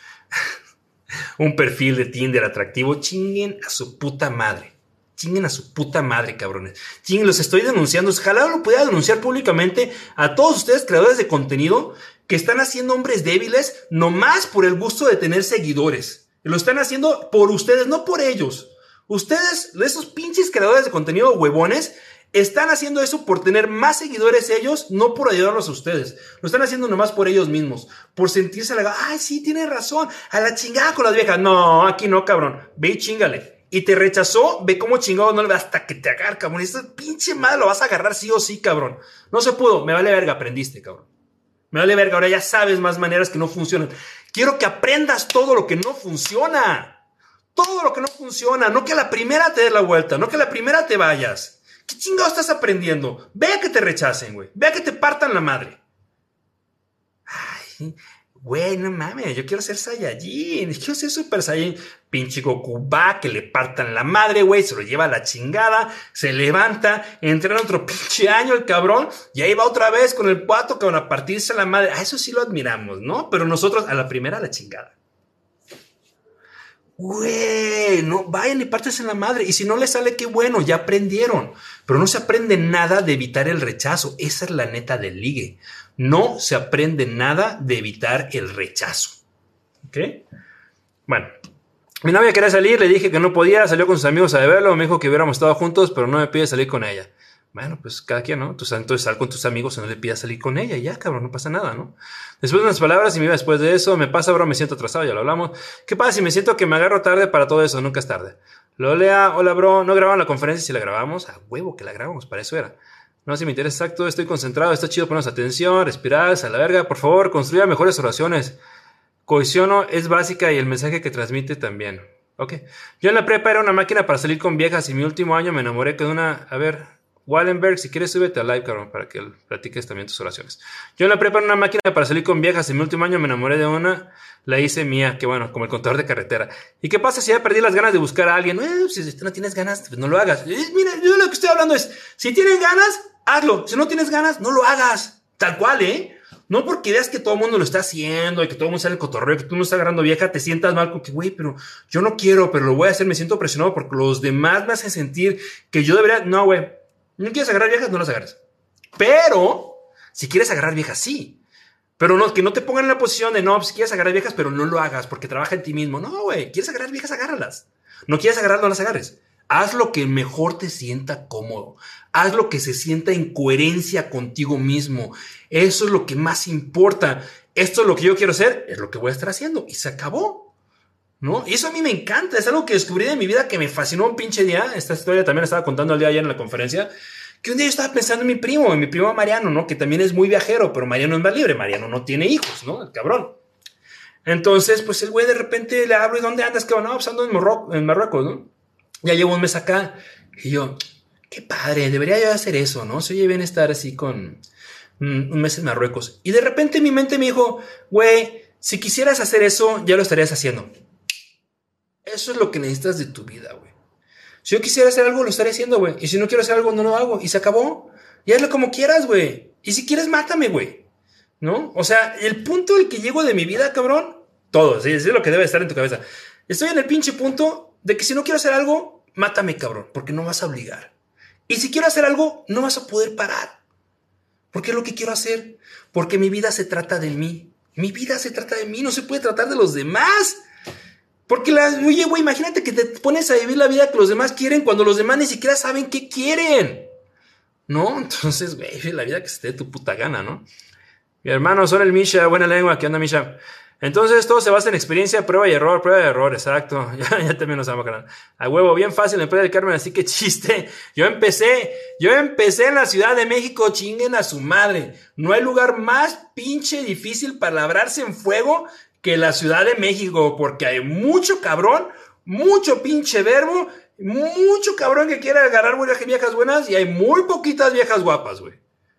perfil de Tinder atractivo. Chinguen a su puta madre. Chinguen a su puta madre, cabrones. Chinguen, los estoy denunciando. Ojalá lo pudiera denunciar públicamente a todos ustedes, creadores de contenido, que están haciendo hombres débiles nomás por el gusto de tener seguidores. Y lo están haciendo por ustedes, no por ellos. Ustedes, esos pinches creadores de contenido huevones, están haciendo eso por tener más seguidores ellos, no por ayudarlos a ustedes. Lo están haciendo nomás por ellos mismos. Por sentirse ay, sí, tiene razón. A la chingada con las viejas. No, aquí no, cabrón. Ve y chíngale. Y te rechazó, ve cómo chingado no le va hasta que te agarre, cabrón. Y esta pinche madre lo vas a agarrar sí o sí, cabrón. No se pudo. Me vale verga, aprendiste, cabrón. Me vale verga, ahora ya sabes más maneras que no funcionan. Quiero que aprendas todo lo que no funciona. Todo lo que no funciona. No que a la primera te des la vuelta. No que a la primera te vayas. ¿Qué chingado estás aprendiendo? Ve a que te rechacen, güey. Ve a que te partan la madre. Ay, güey, no mames. Yo quiero ser Saiyajin. Quiero ser Super Saiyajin. Pinche Goku va, que le partan la madre, güey. Se lo lleva a la chingada. Se levanta. Entra en otro pinche año el cabrón. Y ahí va otra vez con el pato, cabrón, a partirse la madre. A eso sí lo admiramos, ¿no? Pero nosotros a la primera a la chingada. Güey, no, vayan y partes en la madre. Y si no les sale, qué bueno, ya aprendieron. Pero no se aprende nada de evitar el rechazo. Esa es la neta del ligue. No se aprende nada de evitar el rechazo. ¿Ok? Bueno, mi novia quería salir, le dije que no podía, salió con sus amigos a beberlo, me dijo que hubiéramos estado juntos, pero no me pide salir con ella. Bueno, pues cada quien, ¿no? Entonces sal con tus amigos y no le pidas salir con ella. Y ya, cabrón, no pasa nada, ¿no? Después de unas palabras y me iba después de eso. Me pasa, bro, me siento atrasado, ya lo hablamos. ¿Qué pasa si me siento que me agarro tarde para todo eso? Nunca es tarde. Lolea, hola, bro. ¿No grabaron la conferencia si la grabamos? A huevo que la grabamos, para eso era. No, si me interesa exacto, estoy concentrado, está chido, ponernos atención, respirar, a la verga. Por favor, construya mejores oraciones. Cohesiono es básica y el mensaje que transmite también. Ok. Yo en la prepa era una máquina para salir con viejas y mi último año me enamoré de una... A ver... Wallenberg, si quieres súbete al live, cabrón, para que platiques también tus oraciones. Yo en la prepa en una máquina para salir con viejas. En mi último año me enamoré de una, la hice mía, que bueno, como el contador de carretera. ¿Y qué pasa si ya perdí las ganas de buscar a alguien? Si no tienes ganas, pues no lo hagas. Mira, yo lo que estoy hablando es, si tienes ganas, hazlo. Si no tienes ganas, no lo hagas. Tal cual, ¿eh? No porque veas que todo el mundo lo está haciendo y que todo el mundo sale el cotorreo, que tú no estás agarrando vieja, te sientas mal con que, güey, pero yo no quiero, pero lo voy a hacer, me siento presionado porque los demás me hacen sentir que yo debería. No, güey. No quieres agarrar viejas, no las agarres. Pero, si quieres agarrar viejas, sí. Pero no, que no te pongan en la posición de, no, si quieres agarrar viejas, pero no lo hagas porque trabaja en ti mismo. No, güey, quieres agarrar viejas, agárralas. No quieres agarrar, no las agarres. Haz lo que mejor te sienta cómodo. Haz lo que se sienta en coherencia contigo mismo. Eso es lo que más importa. Esto es lo que yo quiero hacer, es lo que voy a estar haciendo. Y se acabó, ¿no? Y eso a mí me encanta. Es algo que descubrí de mi vida que me fascinó un pinche día. Esta historia también la estaba contando el día de ayer en la conferencia. Que un día yo estaba pensando en mi primo Mariano, ¿no? Que también es muy viajero, pero Mariano es más libre. Mariano no tiene hijos, ¿no? El cabrón. Entonces, pues el güey de repente le hablo, ¿y dónde andas? Que no, pues ando en Marruecos, ¿no? Ya llevo un mes acá. Y yo, qué padre, debería yo hacer eso, ¿no? Se oye bien estar así con un mes en Marruecos. Y de repente mi mente me dijo, güey, si quisieras hacer eso, ya lo estarías haciendo. Eso es lo que necesitas de tu vida, güey. Si yo quisiera hacer algo, lo estaría haciendo, güey. Y si no quiero hacer algo, no lo hago. Y se acabó. Y hazlo como quieras, güey. Y si quieres, mátame, güey. ¿No? O sea, el punto al que llego de mi vida, cabrón, todo, ¿sí? Es lo que debe estar en tu cabeza. Estoy en el pinche punto de que si no quiero hacer algo, mátame, cabrón, porque no vas a obligar. Y si quiero hacer algo, no vas a poder parar. Porque es lo que quiero hacer. Porque mi vida se trata de mí. Mi vida se trata de mí, no se puede tratar de los demás. Porque oye, güey, imagínate que te pones a vivir la vida que los demás quieren cuando los demás ni siquiera saben qué quieren. ¿No? Entonces, güey, la vida que se te dé tu puta gana, ¿no? Mi hermano, son el Misha, buena lengua, ¿qué onda, Misha? Entonces todo se basa en experiencia, prueba y error, exacto. Ya también nos vamos, canal. A huevo, bien fácil en Playa del Carmen, así que chiste. Yo empecé en la Ciudad de México, chinguen a su madre. No hay lugar más pinche difícil para labrarse en fuego que la Ciudad de México, porque hay mucho cabrón, mucho pinche verbo, mucho cabrón que quiere agarrar viejas buenas y hay muy poquitas viejas guapas, güey.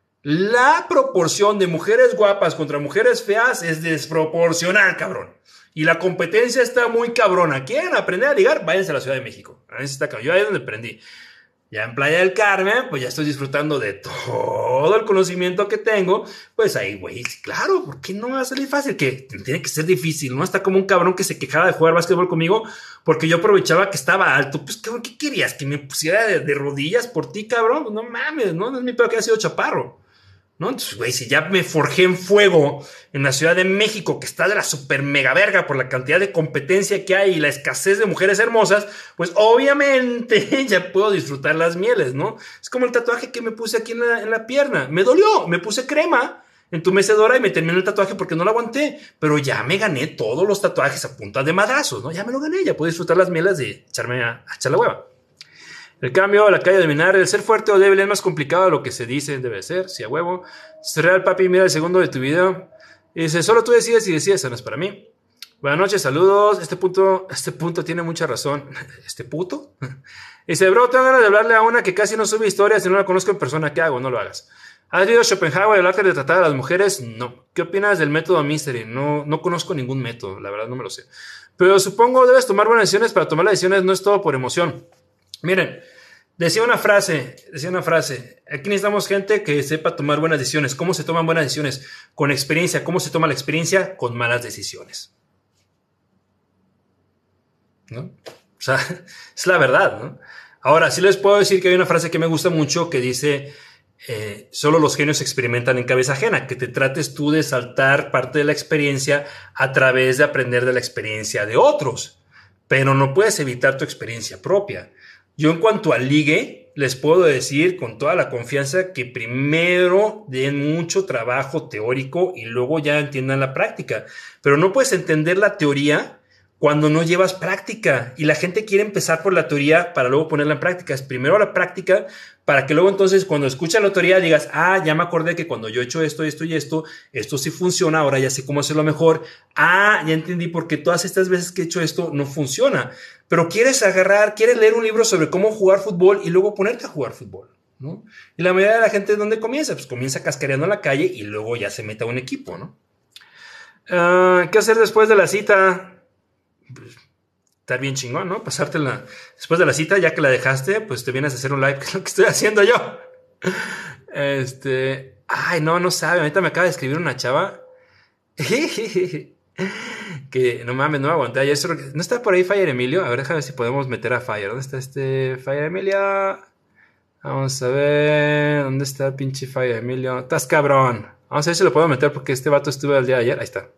La proporción de mujeres guapas contra mujeres feas es desproporcional, cabrón. Y la competencia está muy cabrona. ¿Quieren aprender a ligar? Váyanse a la Ciudad de México. Ahí está, yo ahí es donde aprendí. Ya en Playa del Carmen, pues ya estoy disfrutando de todo el conocimiento que tengo. Pues ahí, güey, claro, ¿por qué no va a salir fácil? Que tiene que ser difícil, ¿no? Está como un cabrón que se quejaba de jugar básquetbol conmigo porque yo aprovechaba que estaba alto. Pues, cabrón, ¿qué querías? ¿Que me pusiera de rodillas por ti, cabrón? Pues no mames, ¿no? No es mi peor que haya sido chaparro, ¿no? Entonces, güey, si ya me forjé en fuego en la Ciudad de México, que está de la super mega verga por la cantidad de competencia que hay y la escasez de mujeres hermosas, pues obviamente ya puedo disfrutar las mieles, ¿no? Es como el tatuaje que me puse aquí en la pierna. Me dolió, me puse crema entumecedora y me terminé el tatuaje porque no lo aguanté, pero ya me gané todos los tatuajes a punta de madrazos, ¿no? Ya me lo gané, ya puedo disfrutar las mieles de echarme a echar la hueva. El cambio, la calle de minar, el ser fuerte o débil es más complicado de lo que se dice, debe ser, sí, a huevo. Es real, papi, mira el segundo de tu video. Y dice, solo tú decides y decides, eso no es para mí. Buenas noches, saludos. Este punto tiene mucha razón. ¿Este puto? Dice, bro, tengo ganas de hablarle a una que casi no sube historias y no la conozco en persona. ¿Qué hago? No lo hagas. ¿Has leído Schopenhauer, el arte de tratar a las mujeres? No. ¿Qué opinas del método Mystery? No conozco ningún método, la verdad no me lo sé. Pero supongo debes tomar buenas decisiones. Para tomar las decisiones no es todo por emoción. Miren, decía una frase, aquí necesitamos gente que sepa tomar buenas decisiones. ¿Cómo se toman buenas decisiones? Con experiencia. ¿Cómo se toma la experiencia? Con malas decisiones, ¿no? O sea, es la verdad, ¿no? Ahora, sí les puedo decir que hay una frase que me gusta mucho que dice, solo los genios experimentan en cabeza ajena, que te trates tú de saltar parte de la experiencia a través de aprender de la experiencia de otros, pero no puedes evitar tu experiencia propia. Yo en cuanto al ligue, les puedo decir con toda la confianza que primero den mucho trabajo teórico y luego ya entiendan la práctica. Pero no puedes entender la teoría cuando no llevas práctica. Y la gente quiere empezar por la teoría para luego ponerla en práctica. Es primero la práctica para que luego entonces cuando escuchas la teoría digas, ya me acordé que cuando yo he hecho esto sí funciona, ahora ya sé cómo hacerlo mejor. Ya entendí por qué todas estas veces que he hecho esto no funciona. Pero quieres leer un libro sobre cómo jugar fútbol y luego ponerte a jugar fútbol. ¿no? Y la mayoría de la gente, ¿dónde comienza? Pues comienza cascareando en la calle y luego ya se mete a un equipo, ¿no? ¿Qué hacer después de la cita? Pues, estar bien chingón, ¿no? Pasártela después de la cita, ya que la dejaste, pues te vienes a hacer un live, que es lo que estoy haciendo yo. Ay, no sabe, ahorita me acaba de escribir una chava que no mames, no me aguanté ayer. ¿No está por ahí Fire Emilio? A ver, déjame ver si podemos meter a Fire. ¿Dónde está Fire Emilio? Vamos a ver, ¿dónde está el pinche Fire Emilio? Estás cabrón. Vamos a ver si lo puedo meter porque este vato estuve el día de ayer. Ahí está.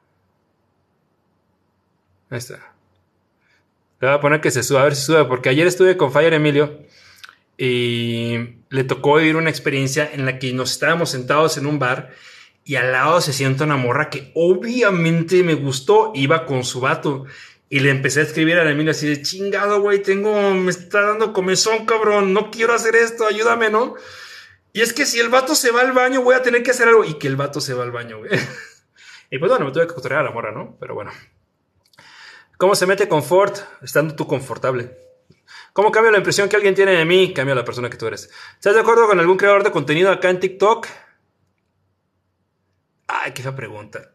Ahí está. Le voy a poner que se suba, a ver si sube, porque ayer estuve con Fire Emilio y le tocó vivir una experiencia en la que nos estábamos sentados en un bar y al lado se sienta una morra que obviamente me gustó, iba con su vato. Y le empecé a escribir a Emilio así de chingado, güey, me está dando comezón, cabrón, no quiero hacer esto, ayúdame, ¿no? Y es que si el vato se va al baño, voy a tener que hacer algo. Y que el vato se va al baño, güey. Y pues bueno, me tuve que cotorrear a la morra, ¿no? Pero bueno. ¿Cómo se mete confort? Estando tú confortable. ¿Cómo cambia la impresión que alguien tiene de mí? Cambia la persona que tú eres. ¿Estás de acuerdo con algún creador de contenido acá en TikTok? Ay, qué fea pregunta.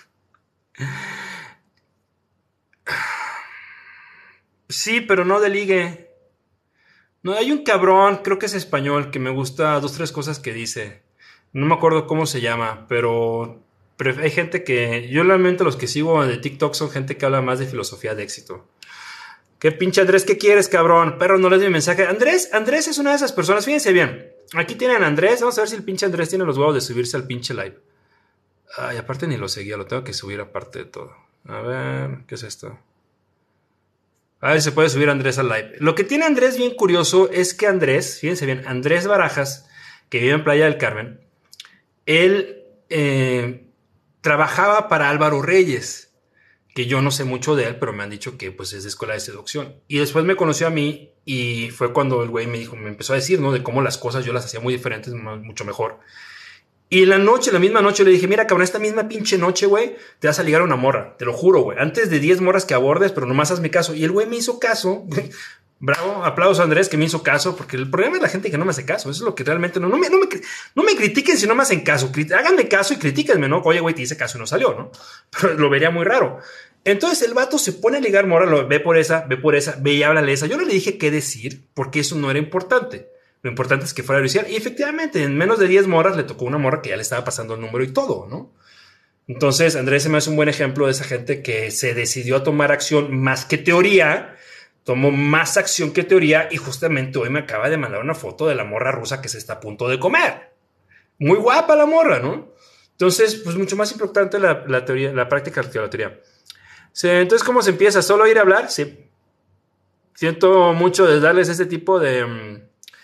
Sí, pero no de ligue. No, hay un cabrón, creo que es español, que me gusta 2, 3 cosas que dice. No me acuerdo cómo se llama, pero hay gente que... Yo realmente los que sigo de TikTok son gente que habla más de filosofía de éxito. ¿Qué pinche Andrés? ¿Qué quieres, cabrón? Perro, no lees mi mensaje. Andrés es una de esas personas. Fíjense bien. Aquí tienen a Andrés. Vamos a ver si el pinche Andrés tiene los huevos de subirse al pinche live. Ay, aparte ni lo seguía. Lo tengo que subir aparte de todo. A ver, ¿qué es esto? A ver si se puede subir Andrés al live. Lo que tiene Andrés bien curioso es que Andrés, fíjense bien, Andrés Barajas, que vive en Playa del Carmen, él trabajaba para Álvaro Reyes, que yo no sé mucho de él, pero me han dicho que pues es de escuela de seducción. Y después me conoció a mí y fue cuando el güey me empezó a decir, ¿no? De cómo las cosas yo las hacía muy diferentes, mucho mejor. Y la misma noche le dije, mira, cabrón, esta misma pinche noche, güey, te vas a ligar a una morra, te lo juro, güey. Antes de 10 morras que abordes, pero nomás hazme caso. Y el güey me hizo caso. Bravo, aplausos a Andrés que me hizo caso, porque el problema es la gente que no me hace caso. Eso es lo que realmente no me critiquen si no me hacen caso. Háganme caso y critíquenme, ¿no? Oye, güey, te hice caso y no salió, ¿no? Pero lo vería muy raro. Entonces el vato se pone a ligar morra, ve por esa, ve y háblale esa. Yo no le dije qué decir, porque eso no era importante. Lo importante es que fuera a Luisiana. Y efectivamente, en menos de 10 morras le tocó una morra que ya le estaba pasando el número y todo, ¿no? Entonces, Andrés se me hace un buen ejemplo de esa gente que se decidió a tomar acción más que teoría. Tomó más acción que teoría y justamente hoy me acaba de mandar una foto de la morra rusa que se está a punto de comer. Muy guapa la morra, ¿no? Entonces, pues mucho más importante la teoría, la práctica que la teoría. Sí, entonces, ¿cómo se empieza? ¿Solo ir a hablar? Sí. Siento mucho de darles este tipo de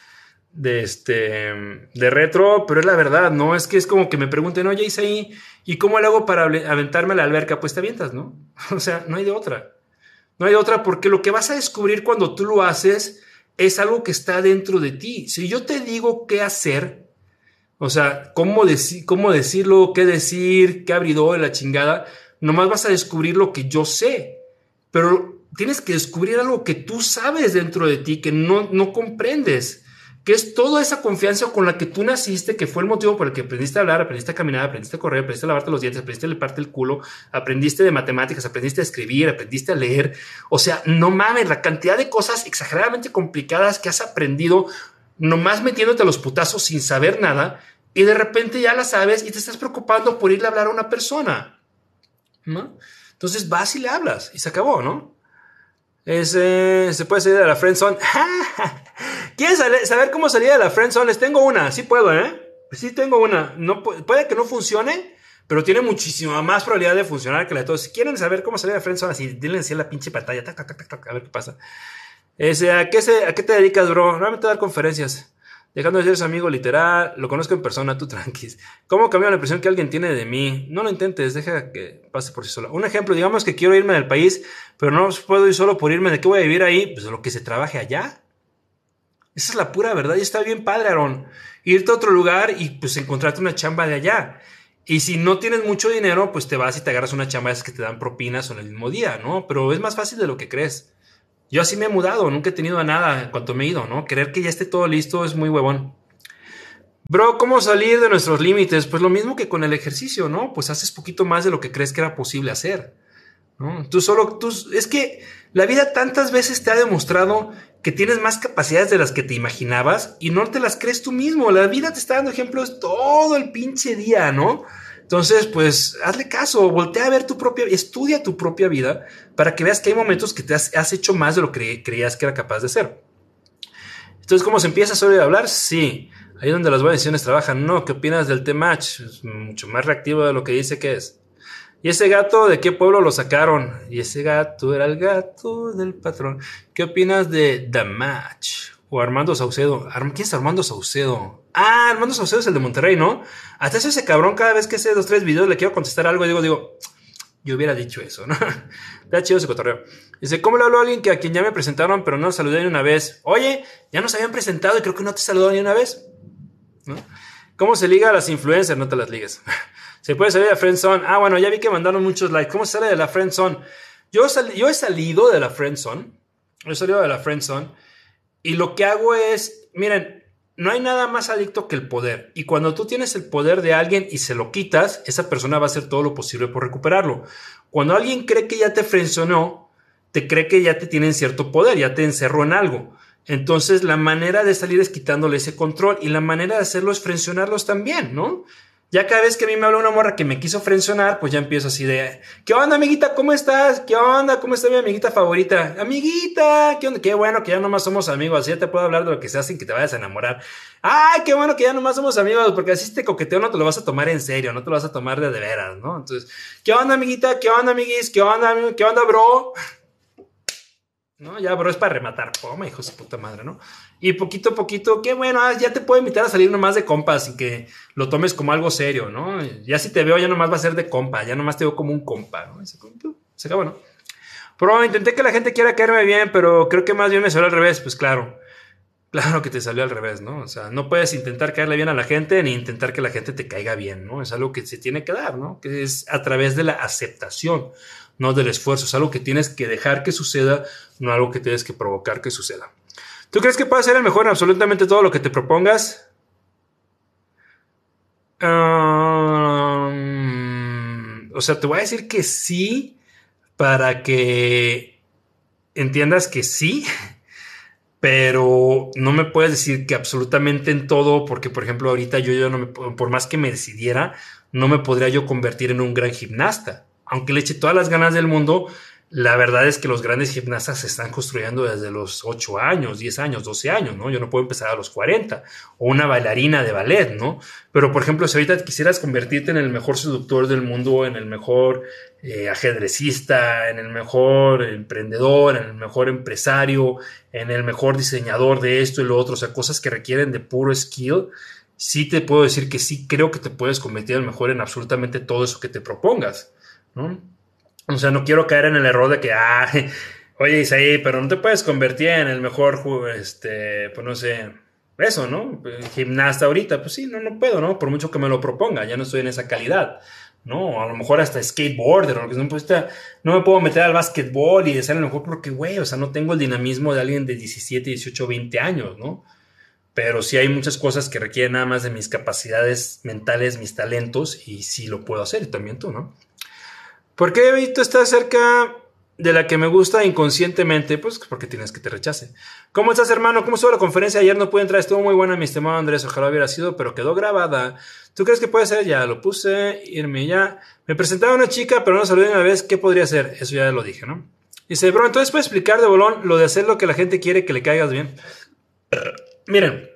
retro, pero es la verdad, ¿no? Es que es como que me pregunten, oye, Isaí, ¿y cómo le hago para aventarme a la alberca? Pues te avientas, ¿no? O sea, no hay de otra. No hay de otra porque lo que vas a descubrir cuando tú lo haces es algo que está dentro de ti. Si yo te digo qué hacer, o sea, cómo decirlo, qué decir, qué abridor, la chingada, nomás vas a descubrir lo que yo sé. Pero tienes que descubrir algo que tú sabes dentro de ti, que no comprendes, que es toda esa confianza con la que tú naciste, que fue el motivo por el que aprendiste a hablar, aprendiste a caminar, aprendiste a correr, aprendiste a lavarte los dientes, aprendiste a limpiarte el culo, aprendiste de matemáticas, aprendiste a escribir, aprendiste a leer. O sea, no mames, la cantidad de cosas exageradamente complicadas que has aprendido nomás metiéndote a los putazos sin saber nada y de repente ya la sabes y te estás preocupando por irle a hablar a una persona, ¿no? Entonces vas y le hablas y se acabó, ¿no? Se puede salir de la friendzone. ¿Quieren saber cómo salir de la friendzone? Les tengo una. Sí puedo, ¿eh? Sí tengo una. No, puede que no funcione, pero tiene muchísima más probabilidad de funcionar que la de todos. Si quieren saber cómo salir de la friendzone, así, denle así a la pinche pantalla. Tac, tac, tac, tac, a ver qué pasa. ¿A qué te dedicas, bro? Normalmente a dar conferencias. Dejando de ser su amigo literal, lo conozco en persona, tú tranquis. ¿Cómo cambió la impresión que alguien tiene de mí? No lo intentes, deja que pase por sí sola. Un ejemplo, digamos que quiero irme del país, pero no puedo ir solo por irme. ¿De qué voy a vivir ahí? Pues de lo que se trabaje allá. Esa es la pura verdad y está bien padre, Aaron. Irte a otro lugar y pues encontrarte una chamba de allá. Y si no tienes mucho dinero, pues te vas y te agarras una chamba de esas que te dan propinas en el mismo día, ¿no? Pero es más fácil de lo que crees. Yo así me he mudado, nunca he tenido nada en cuanto me he ido, ¿no? Querer que ya esté todo listo es muy huevón. Bro, ¿cómo salir de nuestros límites? Pues lo mismo que con el ejercicio, ¿no? Pues haces poquito más de lo que crees que era posible hacer, ¿no? Es que la vida tantas veces te ha demostrado que tienes más capacidades de las que te imaginabas y no te las crees tú mismo. La vida te está dando ejemplos todo el pinche día, ¿no? Entonces, pues, hazle caso, voltea a ver estudia tu propia vida para que veas que hay momentos que has hecho más de lo que creías que era capaz de hacer. Entonces, ¿cómo se empieza a hablar? Sí, ahí es donde las buenas decisiones trabajan. No, ¿qué opinas del T-Match? Es mucho más reactivo de lo que dice que es. ¿Y ese gato de qué pueblo lo sacaron? Y ese gato era el gato del patrón. ¿Qué opinas de The Match? O Armando Saucedo. ¿Quién es Armando Saucedo? Ah, Armando Saucedo es el de Monterrey, ¿no? Hasta eso ese cabrón cada vez que hace 2, 3 videos le quiero contestar algo y digo, yo hubiera dicho eso, ¿no? Está chido ese cotorreo. Dice, ¿cómo le habló a alguien a quien ya me presentaron pero no saludé ni una vez? Oye, ya nos habían presentado y creo que no te saludó ni una vez, ¿no? ¿Cómo se liga a las influencers? No te las ligues. ¿Se puede salir de la friendzone? Ah, bueno, ya vi que mandaron muchos likes. ¿Cómo se sale de la friendzone? Yo he salido de la friendzone. Y lo que hago es, miren, no hay nada más adicto que el poder. Y cuando tú tienes el poder de alguien y se lo quitas, esa persona va a hacer todo lo posible por recuperarlo. Cuando alguien cree que ya te frencionó, te cree que ya te tiene cierto poder, ya te encerró en algo. Entonces la manera de salir es quitándole ese control y la manera de hacerlo es frencionarlos también, ¿no? Ya cada vez que a mí me habla una morra que me quiso frencionar, pues ya empiezo así de, ¿qué onda, amiguita? ¿Cómo estás? ¿Qué onda? ¿Cómo está mi amiguita favorita? Amiguita, ¿qué onda? Qué bueno que ya nomás somos amigos, así ya te puedo hablar de lo que sea sin que te vayas a enamorar. Ay, qué bueno que ya nomás somos amigos, porque así este coqueteo no te lo vas a tomar en serio, no te lo vas a tomar de veras, ¿no? Entonces, ¿qué onda, amiguita? ¿Qué onda, amiguis? ¿Qué onda, bro? ¿No? Ya, bro, es para rematar. Toma, hijo de su puta madre, ¿no? Y poquito a poquito, qué bueno, ya te puedo invitar a salir nomás de compas sin que lo tomes como algo serio, ¿no? Ya si te veo, ya nomás va a ser de compa, ya nomás te veo como un compa, ¿no? Se acabó, ¿no? Pero intenté que la gente quiera caerme bien, pero creo que más bien me salió al revés. Pues claro que te salió al revés, ¿no? O sea, no puedes intentar caerle bien a la gente ni intentar que la gente te caiga bien, ¿no? Es algo que se tiene que dar, ¿no? Que es a través de la aceptación, no del esfuerzo. Es algo que tienes que dejar que suceda, no algo que tienes que provocar que suceda. ¿Tú crees que puedes ser el mejor en absolutamente todo lo que te propongas? O sea, te voy a decir que sí para que entiendas que sí, pero no me puedes decir que absolutamente en todo, porque por ejemplo ahorita yo no me, por más que me decidiera, no me podría yo convertir en un gran gimnasta. Aunque le eche todas las ganas del mundo, la verdad es que los grandes gimnastas se están construyendo desde los 8 años, 10 años, 12 años, ¿no? Yo no puedo empezar a los 40, o una bailarina de ballet, ¿no? Pero, por ejemplo, si ahorita quisieras convertirte en el mejor seductor del mundo, en el mejor ajedrecista, en el mejor emprendedor, en el mejor empresario, en el mejor diseñador de esto y lo otro, o sea, cosas que requieren de puro skill, sí te puedo decir que sí creo que te puedes convertir en el mejor en absolutamente todo eso que te propongas, ¿no? O sea, no quiero caer en el error de que, oye, Isaí, pero no te puedes convertir en el mejor, pues no sé, eso, ¿no? Gimnasta ahorita, pues sí, no puedo, ¿no? Por mucho que me lo proponga, ya no estoy en esa calidad, ¿no? A lo mejor hasta skateboarder, o no, pues, no me puedo meter al básquetbol y de ser a lo mejor porque, güey, o sea, no tengo el dinamismo de alguien de 17, 18, 20 años, ¿no? Pero sí hay muchas cosas que requieren nada más de mis capacidades mentales, mis talentos, y sí lo puedo hacer, y también tú, ¿no? ¿Por qué Vito está cerca de la que me gusta inconscientemente? Pues porque tienes que te rechace. ¿Cómo estás, hermano? ¿Cómo estuvo la conferencia? Ayer no pude entrar, estuvo muy buena, mi estimado Andrés. Ojalá hubiera sido, pero quedó grabada. ¿Tú crees que puede ser? Ya lo puse, irme ya. Me presentaba una chica, pero no saludé una vez. ¿Qué podría ser? Eso ya lo dije, ¿no? Dice, bro, entonces puedes explicar de bolón lo de hacer lo que la gente quiere que le caigas bien. Miren,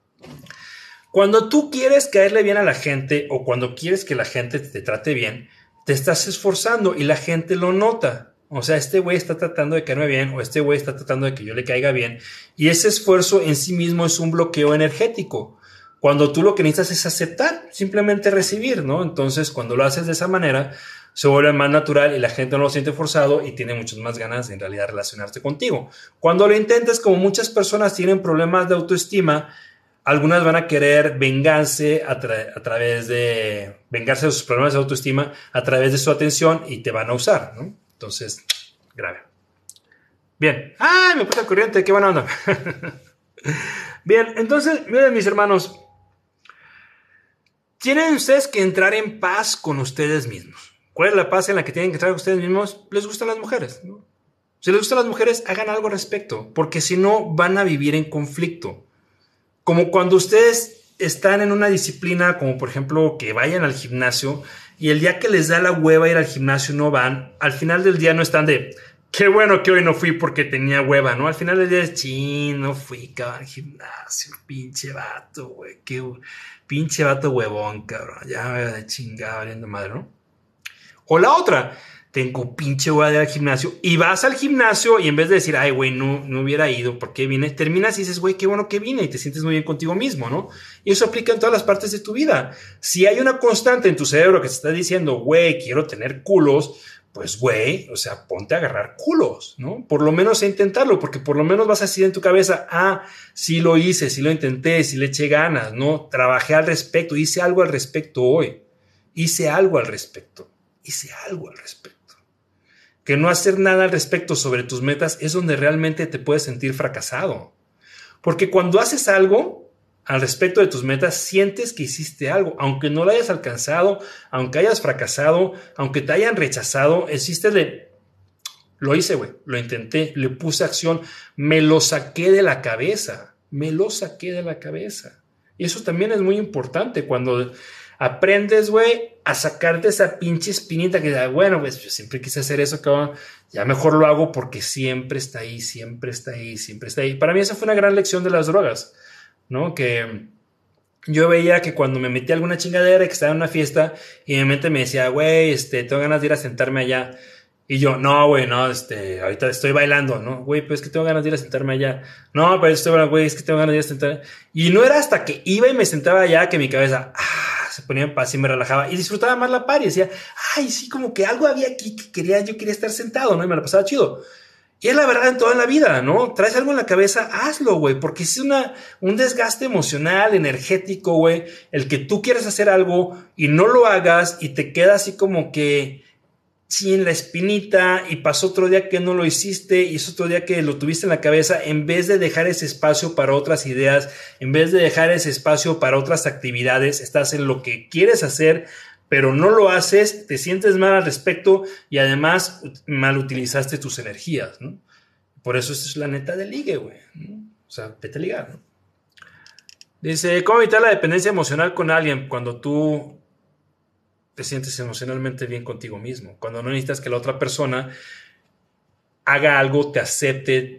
cuando tú quieres caerle bien a la gente o cuando quieres que la gente te trate bien, te estás esforzando y la gente lo nota. O sea, este güey está tratando de caerme bien o este güey está tratando de que yo le caiga bien. Y ese esfuerzo en sí mismo es un bloqueo energético. Cuando tú lo que necesitas es aceptar, simplemente recibir, ¿no? Entonces, cuando lo haces de esa manera, se vuelve más natural y la gente no lo siente forzado y tiene muchas más ganas de en realidad relacionarse contigo. Cuando lo intentas, como muchas personas tienen problemas de autoestima, algunas van a querer vengarse a través de vengarse de sus problemas de autoestima a través de su atención y te van a usar, ¿no? Entonces, grave. Bien. ¡Ay, me puse al corriente! ¡Qué buena onda! Bien, entonces, miren mis hermanos, tienen ustedes que entrar en paz con ustedes mismos. ¿Cuál es la paz en la que tienen que entrar con ustedes mismos? Les gustan las mujeres, ¿no? Si les gustan las mujeres, hagan algo al respecto, porque si no, van a vivir en conflicto. Como cuando ustedes están en una disciplina, como por ejemplo que vayan al gimnasio, y el día que les da la hueva ir al gimnasio no van, al final del día no están de, qué bueno que hoy no fui porque tenía hueva, ¿no? Al final del día es, chin, no fui, cabrón, al gimnasio, pinche vato, güey, qué pinche vato huevón, cabrón, ya me voy a chingar valiendo madre, ¿no? O la otra, tengo pinche hueva de ir al gimnasio y vas al gimnasio y en vez de decir, ay, güey, no hubiera ido, ¿por qué vine? Terminas y dices, güey, qué bueno que vine y te sientes muy bien contigo mismo, ¿no? Y eso aplica en todas las partes de tu vida. Si hay una constante en tu cerebro que te está diciendo, güey, quiero tener culos, pues, güey, o sea, ponte a agarrar culos, ¿no? Por lo menos a intentarlo, porque por lo menos vas a decir en tu cabeza, ah, sí lo hice, sí lo intenté, sí le eché ganas, ¿no? Trabajé al respecto, hice algo al respecto hoy, hice algo al respecto. Que no hacer nada al respecto sobre tus metas es donde realmente te puedes sentir fracasado. Porque cuando haces algo al respecto de tus metas, sientes que hiciste algo. Aunque no lo hayas alcanzado, aunque hayas fracasado, aunque te hayan rechazado, existe lo hice, güey, lo intenté, le puse acción, me lo saqué de la cabeza. Y eso también es muy importante cuando aprendes, güey, a sacarte esa pinche espinita que da, bueno, pues yo siempre quise hacer eso, cabrón, ya mejor lo hago porque siempre está ahí. Para mí esa fue una gran lección de las drogas, ¿no? Que yo veía que cuando me metí a alguna chingadera, que estaba en una fiesta, y mi mente me decía, güey, tengo ganas de ir a sentarme allá. Y yo, no, güey, no, ahorita estoy bailando, ¿no? Güey, pues es que tengo ganas de ir a sentarme allá. No, pero estoy bailando, güey, es que tengo ganas de ir a sentarme. Y no era hasta que iba y me sentaba allá que mi cabeza, se ponía en paz y me relajaba y disfrutaba más la party. Y decía, ay, sí, como que algo había aquí que yo quería estar sentado, ¿no? Y me la pasaba chido. Y es la verdad en toda la vida, ¿no? Traes algo en la cabeza, hazlo, güey, porque es un desgaste emocional, energético, güey, el que tú quieres hacer algo y no lo hagas y te queda así como que sí, en la espinita y pasó otro día que no lo hiciste y es otro día que lo tuviste en la cabeza, en vez de dejar ese espacio para otras ideas, en vez de dejar ese espacio para otras actividades, estás en lo que quieres hacer, pero no lo haces, te sientes mal al respecto y además mal utilizaste tus energías, ¿no? Por eso esta es la neta del ligue, güey, ¿no? O sea, vete a ligar, ¿no? Dice, ¿cómo evitar la dependencia emocional con alguien cuando tú te sientes emocionalmente bien contigo mismo? Cuando no necesitas que la otra persona haga algo, te acepte,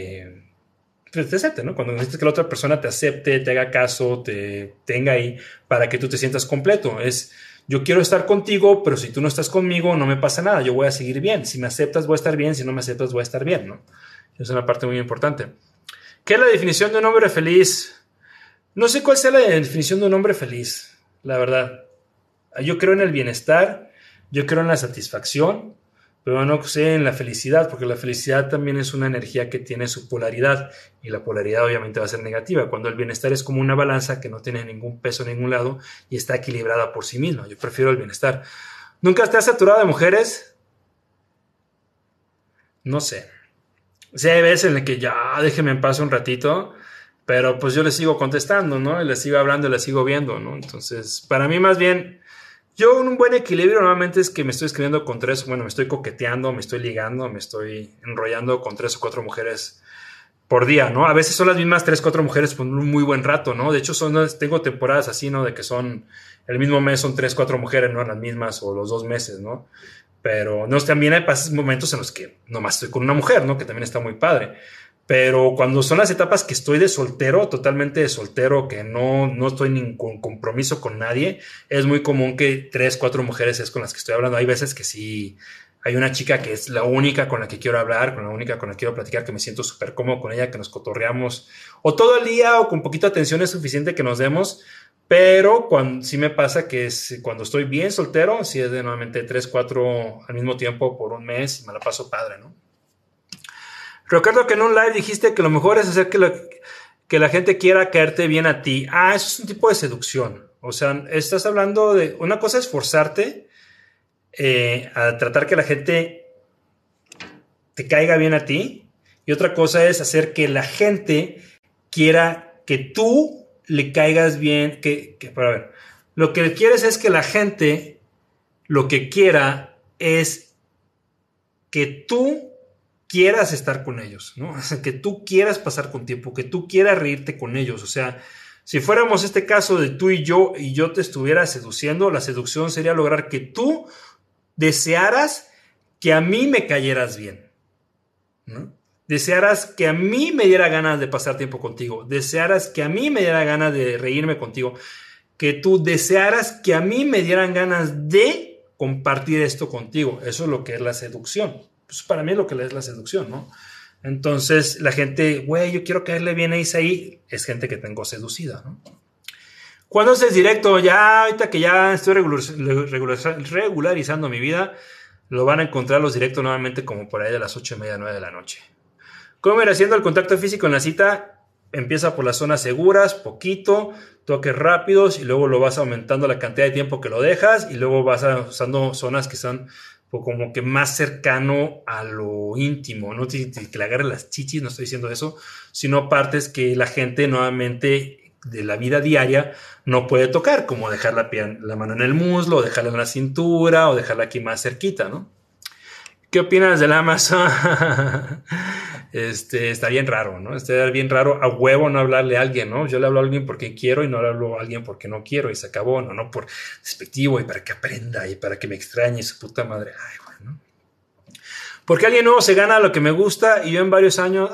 te acepte, ¿no? Cuando necesitas que la otra persona te acepte, te haga caso, te tenga ahí para que tú te sientas completo. Yo quiero estar contigo, pero si tú no estás conmigo, no me pasa nada, yo voy a seguir bien. Si me aceptas, voy a estar bien, si no me aceptas, voy a estar bien, ¿no? Es una parte muy importante. ¿Qué es la definición de un hombre feliz? No sé cuál sea la definición de un hombre feliz, la verdad. Yo creo en el bienestar, yo creo en la satisfacción, pero no sé en la felicidad, porque la felicidad también es una energía que tiene su polaridad, y la polaridad obviamente va a ser negativa, cuando el bienestar es como una balanza que no tiene ningún peso en ningún lado y está equilibrada por sí misma. Yo prefiero el bienestar. ¿Nunca te has saturado de mujeres? No sé. O sea, hay veces en las que ya déjenme en paz un ratito, pero pues yo les sigo contestando, ¿no? Y les sigo hablando y les sigo viendo, ¿no? Entonces, para mí más bien, yo un buen equilibrio normalmente es que me estoy escribiendo con me estoy coqueteando, me estoy ligando, me estoy enrollando con 3 o 4 mujeres por día, ¿no? A veces son las mismas 3 o 4 mujeres por un muy buen rato, ¿no? De hecho, tengo temporadas así, ¿no? De que el mismo mes son 3 o 4 mujeres, ¿no? Las mismas, o los 2 meses, ¿no? Pero no, también hay momentos en los que nomás estoy con una mujer, ¿no? Que también está muy padre. Pero cuando son las etapas que estoy de soltero, totalmente de soltero, que no estoy ni con compromiso con nadie, es muy común que 3, 4 mujeres es con las que estoy hablando. Hay veces que sí, hay una chica que es la única con la que quiero hablar, con la única con la que quiero platicar, que me siento súper cómodo con ella, que nos cotorreamos o todo el día o con poquito atención es suficiente que nos demos. Pero sí me pasa que cuando estoy bien soltero, sí es de nuevamente 3, 4 al mismo tiempo por un mes y me la paso padre, ¿no? Recuerdo que en un live dijiste que lo mejor es hacer que la gente quiera caerte bien a ti. Eso es un tipo de seducción. O sea, estás hablando de... Una cosa es forzarte a tratar que la gente te caiga bien a ti. Y otra cosa es hacer que la gente quiera que tú le caigas bien, pero a ver, lo que quieres es que la gente lo que quiera es que tú quieras estar con ellos, ¿no? O sea, que tú quieras pasar con tiempo, que tú quieras reírte con ellos. O sea, si fuéramos este caso de tú y yo te estuviera seduciendo, la seducción sería lograr que tú desearas que a mí me cayeras bien, ¿no? Desearas que a mí me diera ganas de pasar tiempo contigo, desearas que a mí me diera ganas de reírme contigo, que tú desearas que a mí me dieran ganas de compartir esto contigo. Eso es lo que es la seducción. Pues para mí es lo que es la seducción, ¿no? Entonces la gente, güey, yo quiero caerle bien a Isaí, es gente que tengo seducida, ¿no? ¿Cuándo es directo? Ya ahorita que ya estoy regularizando mi vida, lo van a encontrar los directos nuevamente como por ahí de las 8:30, 9 de la noche. ¿Cómo ir haciendo el contacto físico en la cita? Empieza por las zonas seguras, poquito, toques rápidos y luego lo vas aumentando la cantidad de tiempo que lo dejas y luego vas usando zonas que son como que más cercano a lo íntimo, no que le agarre las chichis, no estoy diciendo eso, sino partes que la gente nuevamente de la vida diaria no puede tocar, como dejar la mano en el muslo, o dejarla en la cintura, o dejarla aquí más cerquita, ¿no? ¿Qué opinas del Amazon? Está bien raro, ¿no? Está bien raro a huevo no hablarle a alguien, ¿no? Yo le hablo a alguien porque quiero y no le hablo a alguien porque no quiero y se acabó, no por despectivo y para que aprenda y para que me extrañe su puta madre. Ay, bueno. Porque alguien nuevo se gana lo que me gusta y yo en varios años...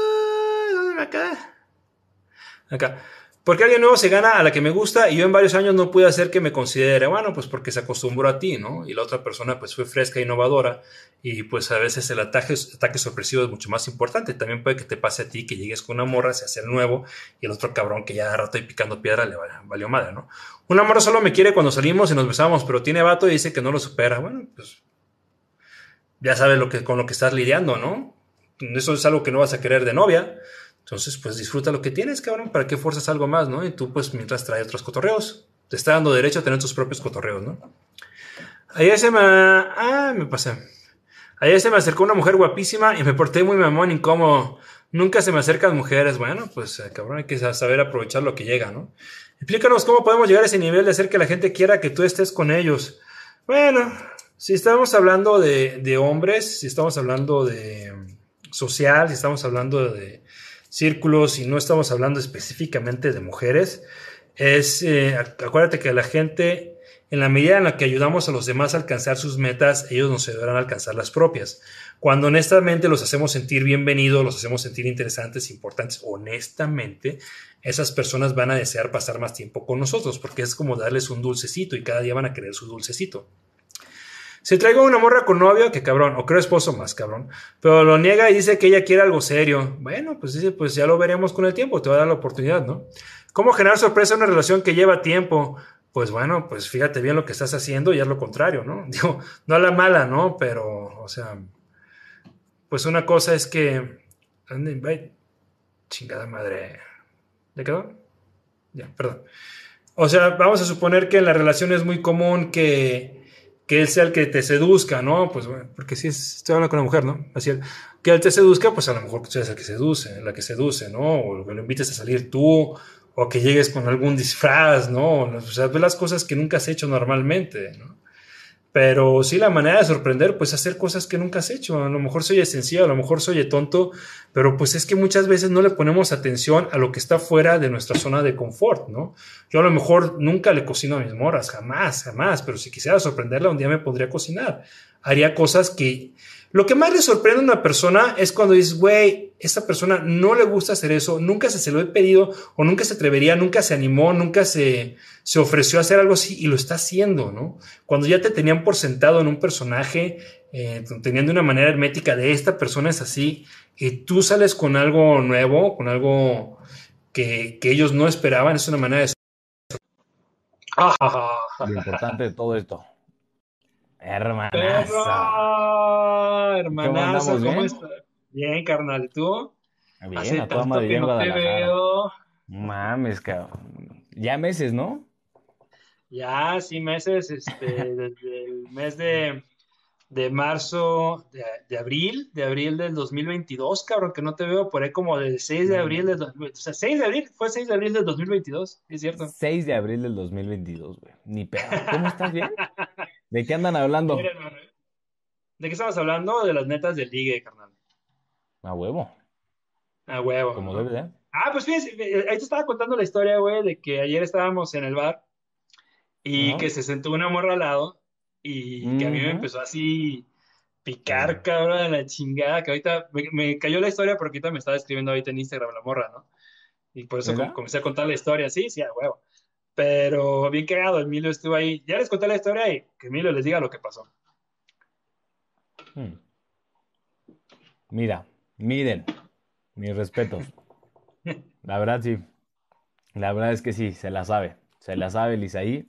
Acá. Porque alguien nuevo se gana a la que me gusta y yo en varios años no pude hacer que me considere, bueno, pues porque se acostumbró a ti, ¿no? Y la otra persona pues fue fresca e innovadora y pues a veces el ataque sorpresivo es mucho más importante. También puede que te pase a ti que llegues con una morra, se hace el nuevo y el otro cabrón que ya de rato y picando piedra le valió madre, ¿no? Una morra solo me quiere cuando salimos y nos besamos, pero tiene vato y dice que no lo supera. Bueno, pues ya sabes con lo que estás lidiando, ¿no? Eso es algo que no vas a querer de novia. Entonces, pues disfruta lo que tienes, cabrón. ¿Para qué fuerzas algo más, no? Y tú, pues, mientras trae otros cotorreos. Te está dando derecho a tener tus propios cotorreos, ¿no? Ayer me pasé. Ayer se me acercó una mujer guapísima y me porté muy mamón, incómodo. Nunca se me acercan mujeres. Bueno, pues, cabrón, hay que saber aprovechar lo que llega, ¿no? Explícanos cómo podemos llegar a ese nivel de hacer que la gente quiera que tú estés con ellos. Bueno, si estamos hablando de hombres, si estamos hablando de social, si estamos hablando de círculos y no estamos hablando específicamente de mujeres, acuérdate que la gente, en la medida en la que ayudamos a los demás a alcanzar sus metas, ellos nos ayudarán a alcanzar las propias. Cuando honestamente los hacemos sentir bienvenidos, los hacemos sentir interesantes, importantes, honestamente, esas personas van a desear pasar más tiempo con nosotros, porque es como darles un dulcecito y cada día van a querer su dulcecito. Si traigo una morra con novio, que cabrón, o creo esposo más cabrón, pero lo niega y dice que ella quiere algo serio. Bueno, pues dice, pues ya lo veremos con el tiempo, te va a dar la oportunidad, ¿no? ¿Cómo generar sorpresa en una relación que lleva tiempo? Pues bueno, pues fíjate bien lo que estás haciendo y es lo contrario, ¿no? Digo, no a la mala, ¿no? Pero, o sea, pues una cosa es que... Chingada madre. ¿Le quedó? Ya, perdón. O sea, vamos a suponer que en la relación es muy común que él sea el que te seduzca, ¿no? Pues bueno, porque si estoy hablando con una mujer, ¿no? Así, que él te seduzca, pues a lo mejor tú seas el que seduce, la que seduce, ¿no? O que lo invites a salir tú, o que llegues con algún disfraz, ¿no? O sea, ves las cosas que nunca has hecho normalmente, ¿no? Pero sí, la manera de sorprender, pues hacer cosas que nunca has hecho. A lo mejor soy sencillo, a lo mejor soy tonto, pero pues es que muchas veces no le ponemos atención a lo que está fuera de nuestra zona de confort, ¿no? Yo a lo mejor nunca le cocino a mis morras, jamás, pero si quisiera sorprenderla, un día me podría cocinar. Haría cosas que... Lo que más le sorprende a una persona es cuando dices, güey, esta persona no le gusta hacer eso, nunca se lo he pedido, o nunca se atrevería, nunca se animó, nunca se ofreció a hacer algo así y lo está haciendo, ¿no? Cuando ya te tenían por sentado en un personaje, tenían de una manera hermética de esta persona es así, y tú sales con algo nuevo, con algo que ellos no esperaban, es una manera de... Lo importante de todo esto. Hermanazo. Perro, ¿Cómo hermanazo, andamos? ¿cómo ¿Bien? estás? Bien, carnal, ¿tú? Bien, Hace a toda tanto madre que ya en no te Guadalajara. veo. Mames, cabrón. Ya meses, ¿no? Ya, sí, meses, desde el mes de marzo, de abril del 2022, cabrón, que no te veo por ahí como del 6 de No abril del mames. 2022. O sea, 6 de abril, fue 6 de abril del 2022, es cierto. 6 de abril del 2022, güey. Ni pedo. ¿Cómo estás? ¿Bien? ¿De qué andan Mira, hablando? hermano, ¿de qué estamos hablando? De las netas del ligue, carnal. A huevo. A huevo, Como debe ¿no? de. Ah, pues fíjense, ahí te estaba contando la historia, güey, de que ayer estábamos en el bar y Ajá. que se sentó una morra al lado y que a mí me Ujú. empezó así picar, Eh, cabrón, de la chingada, que ahorita me cayó la historia porque ahorita me estaba escribiendo ahorita en Instagram la morra, ¿no? Y por eso ¿Neta? comencé a contar la historia, sí, sí, a huevo. Pero bien cagado, Emilio estuvo ahí. Ya les conté la historia y que Emilio les diga lo que pasó. Mm. Mira, miren, mis respetos. La verdad, sí. La verdad es que sí, se la sabe. Se la sabe Lisaí.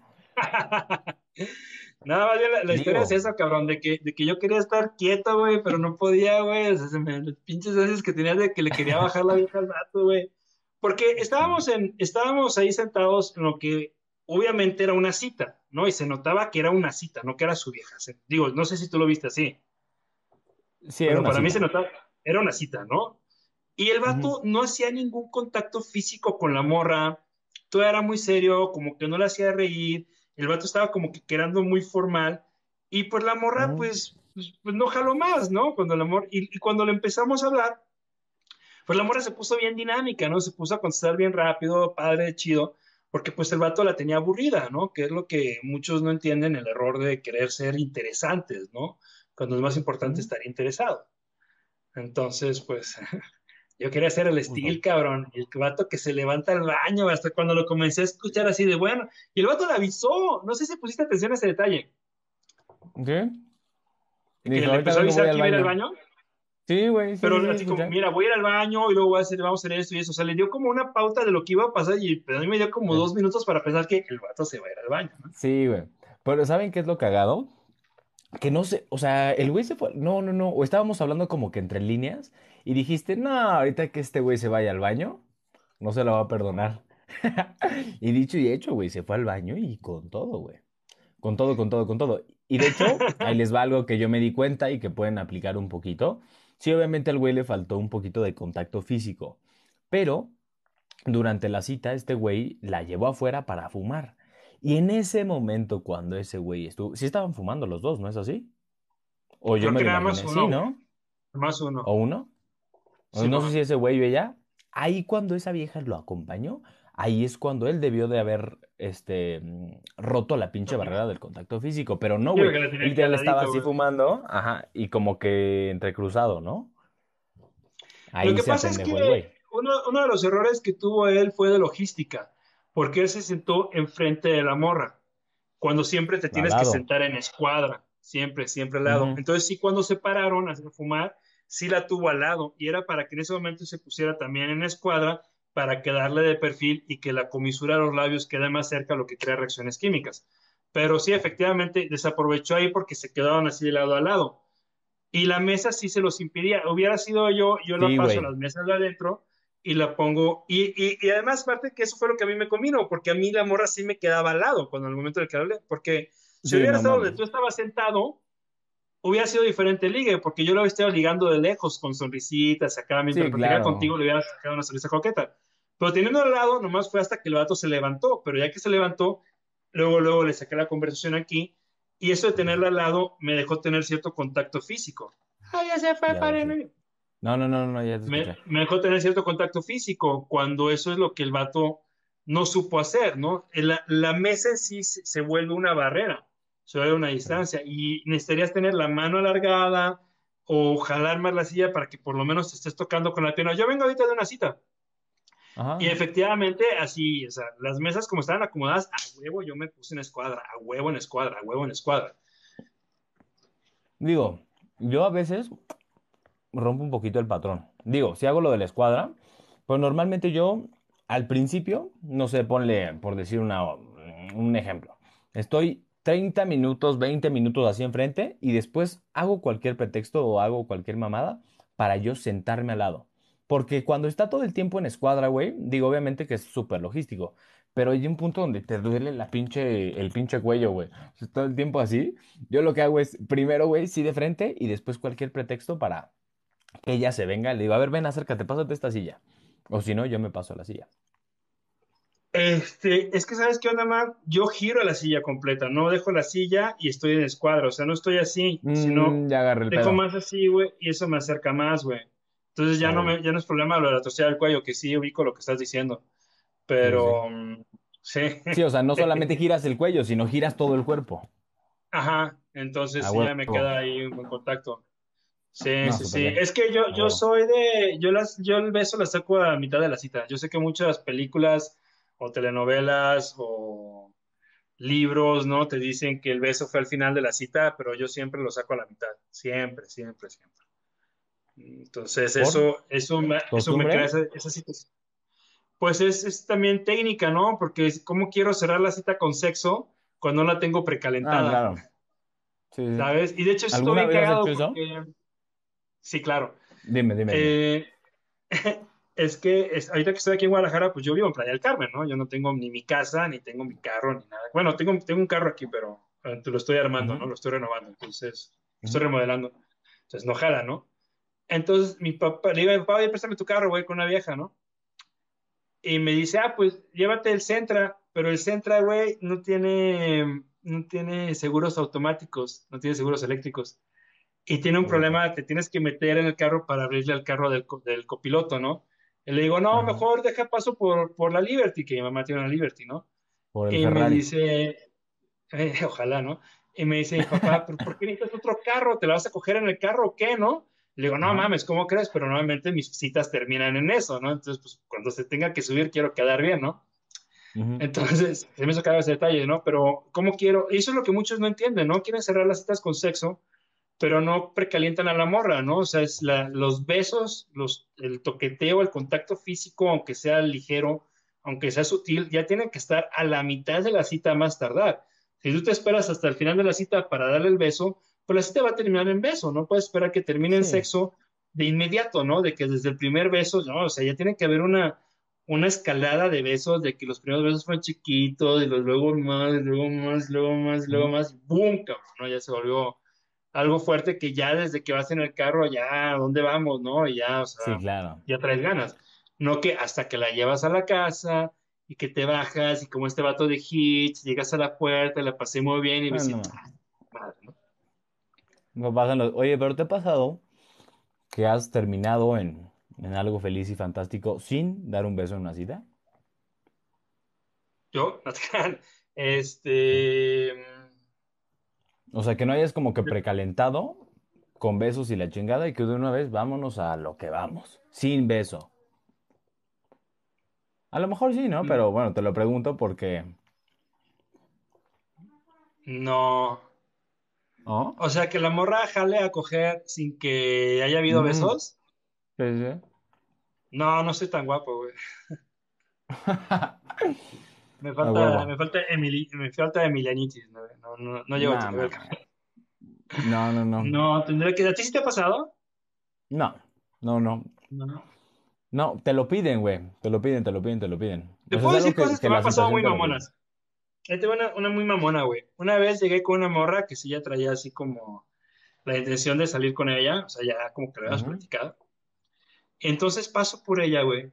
Nada más bien la historia es Digo. esa, cabrón, de que yo quería estar quieto, güey, pero no podía, güey. O sea, los pinches veces que tenía de que le quería bajar la vieja al rato, güey. Porque Sí. estábamos ahí sentados en lo que obviamente era una cita, ¿no? Y se notaba que era una cita, no que era su vieja. Digo, no sé si tú lo viste así, Sí, era pero una para mí se cita. notaba, era una cita, ¿no? Y el Ujú. vato no hacía ningún contacto físico con la morra, todo era muy serio, como que no le hacía reír, el vato estaba como que quedando muy formal, y pues la morra, Ujú. pues no jaló más, ¿no? Y cuando le empezamos a hablar, pues la morra se puso bien dinámica, ¿no? Se puso a contestar bien rápido, padre, chido, porque pues el vato la tenía aburrida, ¿no? Que es lo que muchos no entienden, el error de querer ser interesantes, ¿no? Cuando es más importante Ujú. estar interesado. Entonces, pues yo quería hacer el Justo. estilo, cabrón. El vato que se levanta al baño, hasta cuando lo comencé a escuchar así de bueno. Y el vato le avisó. No sé si pusiste atención a ese detalle. ¿Sí? Que Dijo, le ahorita empezó a vengo, avisar voy al que iba a ir al baño. baño. Sí, güey, sí, Pero sí, sí, así como, escuché. mira, voy a ir al baño y luego vamos a hacer esto y eso. O sea, le dio como una pauta de lo que iba a pasar y pero a mí me dio como Sí. 2 minutos para pensar que el vato se va a ir al baño, ¿no? Sí, güey. Pero ¿saben qué es lo cagado? Que no sé, o sea, el güey se fue. No, no, no. O estábamos hablando como que entre líneas y dijiste, no, ahorita que este güey se vaya al baño, no se lo va a perdonar. Y dicho y hecho, güey, se fue al baño y con todo, güey. Con todo, con todo, con todo. Y de hecho, ahí les va algo que yo me di cuenta y que pueden aplicar un poquito. Sí, obviamente al güey le faltó un poquito de contacto físico, pero durante la cita este güey la llevó afuera para fumar. Y en ese momento, cuando ese güey estuvo, sí estaban fumando los dos, ¿no es así? O yo Creo me que lo nada más imaginé, sí, uno, güey. ¿no? Más ¿O uno. uno? O no sé si Simón. ese güey o ella. Ahí cuando esa vieja lo acompañó, ahí es cuando él debió de haber, roto la pinche barrera del contacto físico. Pero no, Sí, güey. porque le Él tenía aquí al literal estaba ladito, así güey. fumando, ajá, y como que entrecruzado, ¿no? Lo Ahí que se pasa es que apendejó el güey. uno de los errores que tuvo él fue de logística, porque él se sentó enfrente de la morra, cuando siempre te Al tienes que lado. sentar en escuadra, siempre, siempre al lado. Ujú. Entonces sí, cuando se pararon a fumar, sí la tuvo al lado, y era para que en ese momento se pusiera también en escuadra para quedarle de perfil y que la comisura de los labios quede más cerca, lo que crea reacciones químicas. Pero sí, efectivamente, desaprovechó ahí porque se quedaron así de lado a lado. Y la mesa sí se los impedía. Hubiera sido yo la Sí, paso a güey. las mesas de adentro y la pongo. Y además, parte que eso fue lo que a mí me convino, porque a mí la morra sí me quedaba al lado cuando en el momento del que hablé. Porque si Sí, hubiera no estado donde mames. tú estabas sentado, hubiera sido diferente el ligue, porque yo lo hubiera estado ligando de lejos con sonrisitas acá, mientras Sí, platicaba contigo, claro. le hubiera sacado una sonrisa coqueta. Pero teniendo al lado, nomás fue hasta que el vato se levantó, pero ya que se levantó, luego le saqué la conversación aquí, y eso de tenerla al lado me dejó tener cierto contacto físico. Ah, ya se fue, Ya veo, sí. paren. No, no, no, no, ya te Me, escuché. me dejó tener cierto contacto físico cuando eso es lo que el vato no supo hacer, ¿no? La mesa en sí se vuelve una barrera, se vuelve una Sí. distancia y necesitarías tener la mano alargada o jalar más la silla para que por lo menos te estés tocando con la pierna. Yo vengo ahorita de una cita Ajá, y ajá. efectivamente así, o sea, las mesas como estaban acomodadas, a huevo yo me puse en escuadra, a huevo en escuadra, a huevo en escuadra. Digo, yo a veces rompo un poquito el patrón. Digo, si hago lo de la escuadra, pues normalmente yo al principio, no sé, ponle, por decir un ejemplo, estoy 30 minutos, 20 minutos así enfrente y después hago cualquier pretexto o hago cualquier mamada para yo sentarme al lado. Porque cuando está todo el tiempo en escuadra, güey, digo, obviamente que es súper logístico, pero hay un punto donde te duele el pinche cuello, güey. O sea, todo el tiempo así. Yo lo que hago es, primero, güey, sí de frente y después cualquier pretexto para que ella se venga. Le digo, a ver, ven, acércate, pásate esta silla. O si no, yo me paso a la silla. Es que sabes qué onda, Mar, yo giro la silla completa, no dejo la silla y estoy en escuadra, o sea, no estoy así, sino Ya agarré el dejo pedo. más así, güey, y eso me acerca más, güey. Entonces Ah, güey. ya no es problema lo de la torcida del cuello, que sí ubico lo que estás diciendo, Sí, sí, sí. pero sí, Sí, o sea, no solamente giras el cuello, sino giras todo el cuerpo. ajá, entonces A sí ya me huevo. queda ahí un buen contacto. Sí, No, sí, súper sí. bien. Es que A yo huevo. soy de, yo el beso la saco a mitad de la cita. Yo sé que muchas películas o telenovelas o libros, ¿no? Te dicen que el beso fue al final de la cita, pero yo siempre lo saco a la mitad. Siempre, siempre, siempre. Entonces, ¿Por eso me crea costumbre? esa situación. Pues es también técnica, ¿no? Porque ¿cómo quiero cerrar la cita con sexo cuando no la tengo Ah, precalentada? claro. Sí, sí. ¿Sabes? Y de hecho, esto ¿Alguna bien vez has cagado hecho eso? porque, sí, claro. Dime, dime, dime. Eh, es que ahorita que estoy aquí en Guadalajara, pues yo vivo en Playa del Carmen, ¿no? Yo no tengo ni mi casa, ni tengo mi carro, ni nada. Bueno, tengo un carro aquí, pero te lo estoy armando, ¿no? Ujú, Lo estoy renovando, entonces, lo estoy ujú. remodelando. Entonces, no jala, ¿no? Entonces, mi papá, le digo a mi papá, oye, préstame tu carro, voy con una vieja, ¿no? Y me dice, ah, pues llévate el Sentra, pero el Sentra, güey, no tiene seguros automáticos, no tiene seguros eléctricos. Y tiene un Puta. problema, te tienes que meter en el carro para abrirle al carro del copiloto, ¿no? Y le digo, no, Ajá. mejor deja paso por la Liberty, que mi mamá tiene una Liberty, ¿no? Por el Y me Ferrari. dice, ojalá, ¿no? Y me dice mi papá, ¿pero por qué necesitas otro carro? ¿Te la vas a coger en el carro o qué, no? Le digo, no Ajá. mames, ¿cómo crees? Pero normalmente mis citas terminan en eso, ¿no? Entonces, pues cuando se tenga que subir, quiero quedar bien, ¿no? Ujú. Entonces, se me hizo claro ese detalle, ¿no? Pero, ¿cómo quiero? Eso es lo que muchos no entienden, ¿no? Quieren cerrar las citas con sexo, pero no precalientan a la morra, ¿no? O sea, los besos, el toqueteo, el contacto físico, aunque sea ligero, aunque sea sutil, ya tienen que estar a la mitad de la cita más tardar. Si tú te esperas hasta el final de la cita para darle el beso, pues la cita va a terminar en beso, no puedes esperar que termine en Sí. sexo de inmediato, ¿no? De que desde el primer beso, no, o sea, ya tiene que haber una escalada de besos, de que los primeros besos fueron chiquitos, y los luego más, luego más, luego más, luego Ujú. más, y ¡boom! Cabrón, ¿no? Ya se volvió algo fuerte que ya desde que vas en el carro, ya, ¿a dónde vamos, no? Y ya, o Sí, sea, claro. ya traes ganas. No que hasta que la llevas a la casa y que te bajas y como este vato de Hitch, llegas a la puerta, la pasé muy bien y No, ves, y, no. madre, ¿no? No pasan Oye, pero ¿te ha pasado que has terminado en algo feliz y fantástico sin dar un beso en una cita? Yo, no te crean, Sí. este, O sea, que no hayas como que precalentado con besos y la chingada y que de una vez vámonos a lo que vamos, sin beso. A lo mejor sí, ¿no? Pero bueno, te lo pregunto porque... no. ¿Oh? O sea, que la morra jale a coger sin que haya habido Ujú. besos. Sí, sí. No, no soy tan guapo, güey. A huevo. Me falta Emilianitis, ¿no? No, no, no llevo tu No nivel. mames. No, no, no. No, tendré que. ¿A ti sí te ha pasado? No, no, no. No. No, te lo piden, güey. Te lo piden, te lo piden, te lo piden. Te O sea, es puedo algo decir cosas que que me la han pasado situación muy te lo pide. mamonas. Ahí te va una muy mamona, güey. Una vez llegué con una morra que sí ya traía así como la intención de salir con ella, o sea, ya como que lo habíamos Ujú. platicado. Entonces paso por ella, güey,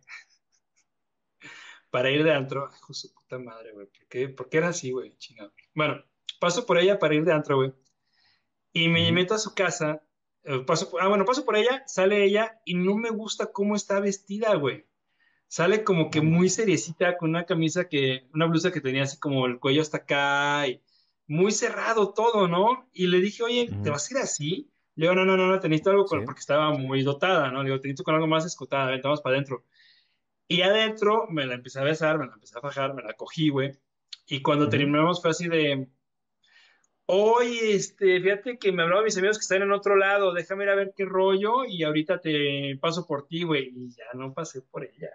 para ir de antro. Hijo de su puta madre, güey. Por qué era así, güey? Chingado. Bueno, paso por ella para ir de antro, güey. Y me Ujú. meto a su casa. Paso por ella, sale ella y no me gusta cómo está vestida, güey. Sale como que No muy mames. seriecita con una blusa que tenía así como el cuello hasta acá y muy cerrado todo, ¿no? Y le dije, oye, ¿te Ujú. vas a ir así? Le digo, no, no, no, no, te necesito algo Sí. porque estaba muy dotada, ¿no? Le digo, te necesito con algo más escotada, vente, vamos para adentro. Y adentro me la empecé a besar, me la empecé a fajar, me la cogí, güey. Y cuando Ujú. terminamos fue así de, oye, fíjate que me hablaban mis amigos que están en otro lado, déjame ir a ver qué rollo y ahorita te paso por ti, güey. Y ya no pasé por ella.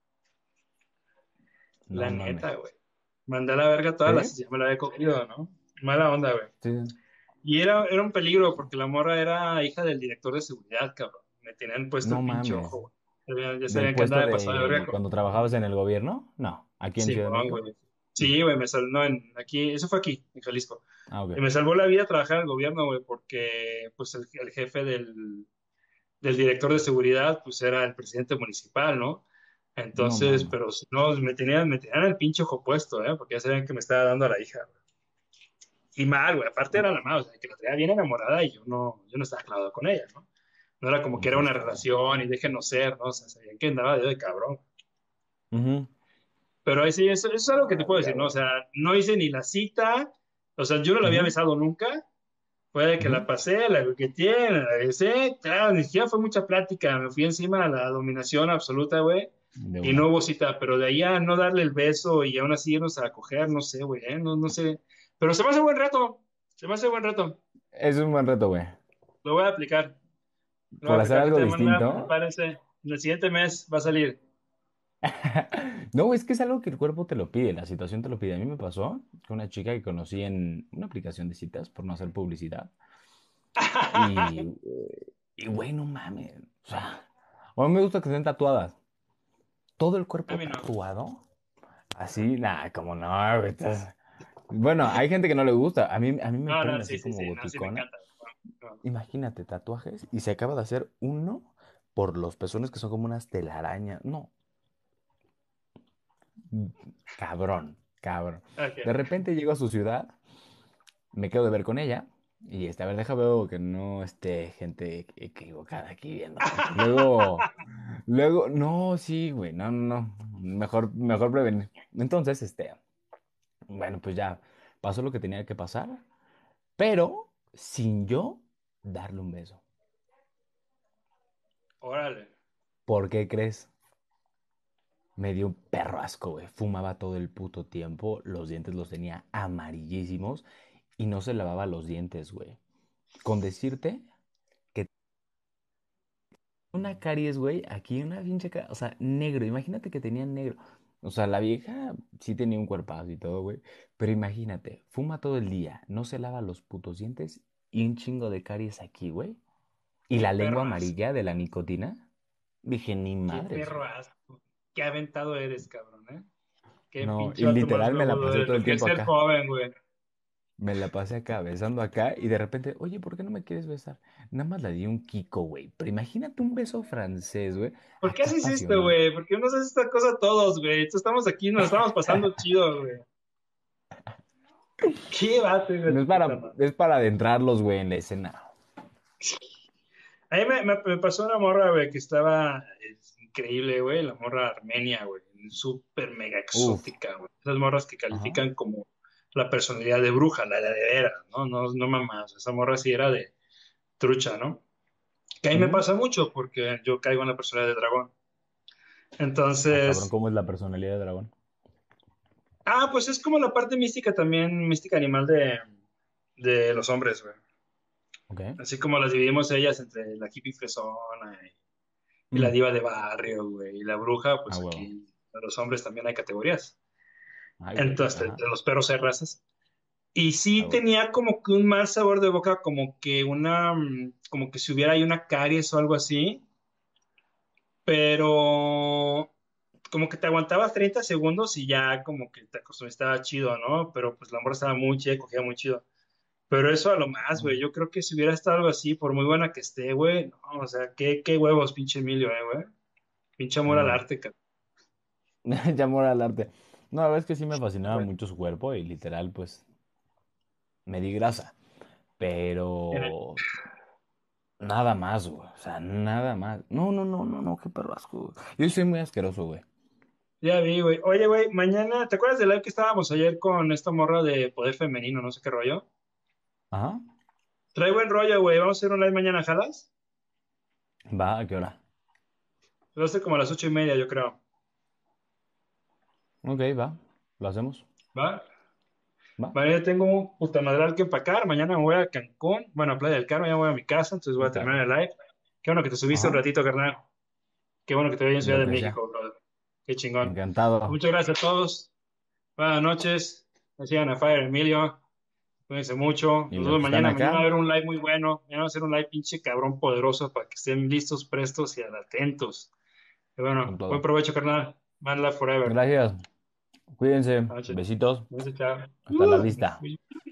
La No neta, mames. güey. Mandé a la verga todas ¿Sí? las, ya me la había cogido, ¿no? Mala onda, güey. Sí. Y era un peligro porque la morra era hija del director de seguridad, cabrón. Me tenían puesto No el pinche mames. ojo, güey. Ya ¿Del sabían que andaba puesto de pasada de verga de con... cuando trabajabas en el gobierno? No, aquí en Ciudad de Simón, México. güey. Sí, güey, me salvó, no, aquí, eso fue aquí, en Jalisco. Ah, Y ok. me salvó la vida trabajar en el gobierno, güey, porque pues el jefe del director de seguridad, pues era el presidente municipal, ¿no? No Entonces, mames. pero si no, me tenían el pinche ojo puesto, ¿eh? Porque ya sabían que me estaba dando a la hija, güey. Y mal, güey, aparte era la más, o sea, que la tenía bien enamorada y yo no estaba clavado con ella, ¿no? No era como que era Sí, una está bien. relación y déjenos ser, ¿no? O sea, sabían que andaba de cabrón. Ujú. Pero ahí sí, eso es algo que te Ah, puedo ya, decir, ¿no? O güey. sea, no hice ni la cita, o sea, yo no la había Ujú, besado nunca, fue de que la ujú. pasé, la coqueteé, la besé, claro, ni siquiera fue mucha plática, me fui encima a la dominación absoluta, güey, De y no una. hubo cita, pero de ahí a no darle el beso y aún así irnos a coger, no sé, güey, no sé, pero se me hace buen reto, se me hace buen reto, Es un buen reto, güey. lo voy a aplicar, lo voy a Por hacer aplicar, algo fíjate, mañana, distinto. prepárense, en el siguiente mes va a salir. No, es que es algo que el cuerpo te lo pide, la situación te lo pide. A mí me pasó con una chica que conocí en una aplicación de citas, por no hacer publicidad. Y güey, no mames. O sea, a mí me gusta que estén tatuadas. Todo el A cuerpo mí no, tatuado. Así, nada, como no, güey, bueno, hay gente que no le gusta. A mí me no, prende sí, así sí, como sí, no, sí me goticona. encanta, no, no. Imagínate, tatuajes. Y se acaba de hacer uno por los pezones que son como unas telarañas. No, cabrón, cabrón. De Ok. repente llego a su ciudad, me quedo de ver con ella. Y a ver, deja veo que no esté gente equivocada aquí viendo, porque luego, no, sí, güey, no, no, no, mejor prevenir. Entonces, bueno, pues ya pasó lo que tenía que pasar, pero sin yo darle un beso. Órale. ¿Por qué crees? Me dio un perro asco, güey. Fumaba todo el puto tiempo, los dientes los tenía amarillísimos y no se lavaba los dientes, güey. Con decirte que una caries, güey, aquí una pinche o sea, negro. Imagínate que tenía negro. O sea, la vieja sí tenía un cuerpazo y todo, güey. Pero imagínate, fuma todo el día, no se lava los putos dientes y un chingo de caries aquí, güey. Y Qué la lengua perro asco, amarilla de la nicotina. Dije, ni qué madres, perro güey. asco. Qué aventado eres, cabrón, ¿eh? Qué No, pinche y vato más literal me la huevudo pasé de todo lo el que es tiempo ser acá. joven, güey. Me la pasé acá, besando acá, y de repente, oye, ¿por qué no me quieres besar? Nada más le di un kiko, güey. Pero imagínate un beso francés, güey. ¿Por qué Acá haces esto, apasionado. güey? ¿Por qué no haces esta cosa todos, güey? Estamos aquí, nos estamos pasando chido, güey. Qué vato, güey, No tu es puta para, madre. es para adentrarlos, güey, en la escena. A mí me pasó una morra, güey, que estaba es increíble, güey, la morra armenia, güey, súper mega Uf. exótica, güey. Esas morras que Ajá. califican como la personalidad de bruja, la de veras, ¿no? No mamás, esa morra sí era de trucha, ¿no? Que a mí me Ujú. pasa mucho porque yo caigo en la personalidad de dragón. Ah, cabrón, Entonces, ¿cómo es la personalidad de dragón? pues es como la parte mística también, mística animal de los hombres, güey. Ok. Así como las dividimos ellas entre la hippie fresona y la Mm. diva de barrio, güey, y la bruja, Ah, pues huevo. aquí a los hombres también hay categorías. Ay, güey. Entonces, Ajá. entre los perros hay razas. Y Ah, sí huevo. tenía como que un mal sabor de boca, como que si hubiera ahí una caries o algo así, pero como que te aguantabas 30 segundos y ya como que te acostumbraste, estaba chido, ¿no? Pero pues la morra estaba muy chida, cogía muy chido. Pero eso a lo más, güey, Mm. yo creo que si hubiera estado algo así, por muy buena que esté, güey, no, o sea, qué huevos, pinche Emilio, güey. Pinche amor al Mm. arte, cabrón. Ya amor al arte. No, la verdad es que sí me fascinaba mucho su cuerpo y literal, pues, me di grasa. Pero nada más, güey. O sea, nada más. No, no, no, no, no, qué perro asco, güey. Yo soy muy asqueroso, güey. Ya vi, güey. Oye, güey, mañana, ¿te acuerdas del live que estábamos ayer con esta morra de poder femenino, no sé qué rollo? Ajá. Trae buen rollo, güey. Vamos a hacer un live mañana, ¿jalas? Va, ¿a qué hora? Va a ser como a las 8:30, yo creo. Ok, va. Lo hacemos. ¿Va? Va. Vale, yo tengo un puta madral que empacar. Mañana me voy a Cancún, bueno, a Playa del Carmen, ya voy a mi casa, entonces voy a Puta. terminar el live. Qué bueno que te subiste un Ajá. ratito, carnal. Qué bueno que te veía en Ciudad Lo de que sea. México, brother. Qué chingón. Encantado. Muchas gracias a todos. Buenas noches. Me sigan a Fire Emilio. Cuídense mucho. Y Nos los vemos que están mañana. Mañana va a acá, haber un live muy bueno. Mañana va a ser un live pinche cabrón poderoso para que estén listos, prestos y atentos. Y con bueno, buen todo. provecho, carnal. Man Love Forever. Gracias. Cuídense. Buenas noches. Besitos. Chao. Hasta la vista.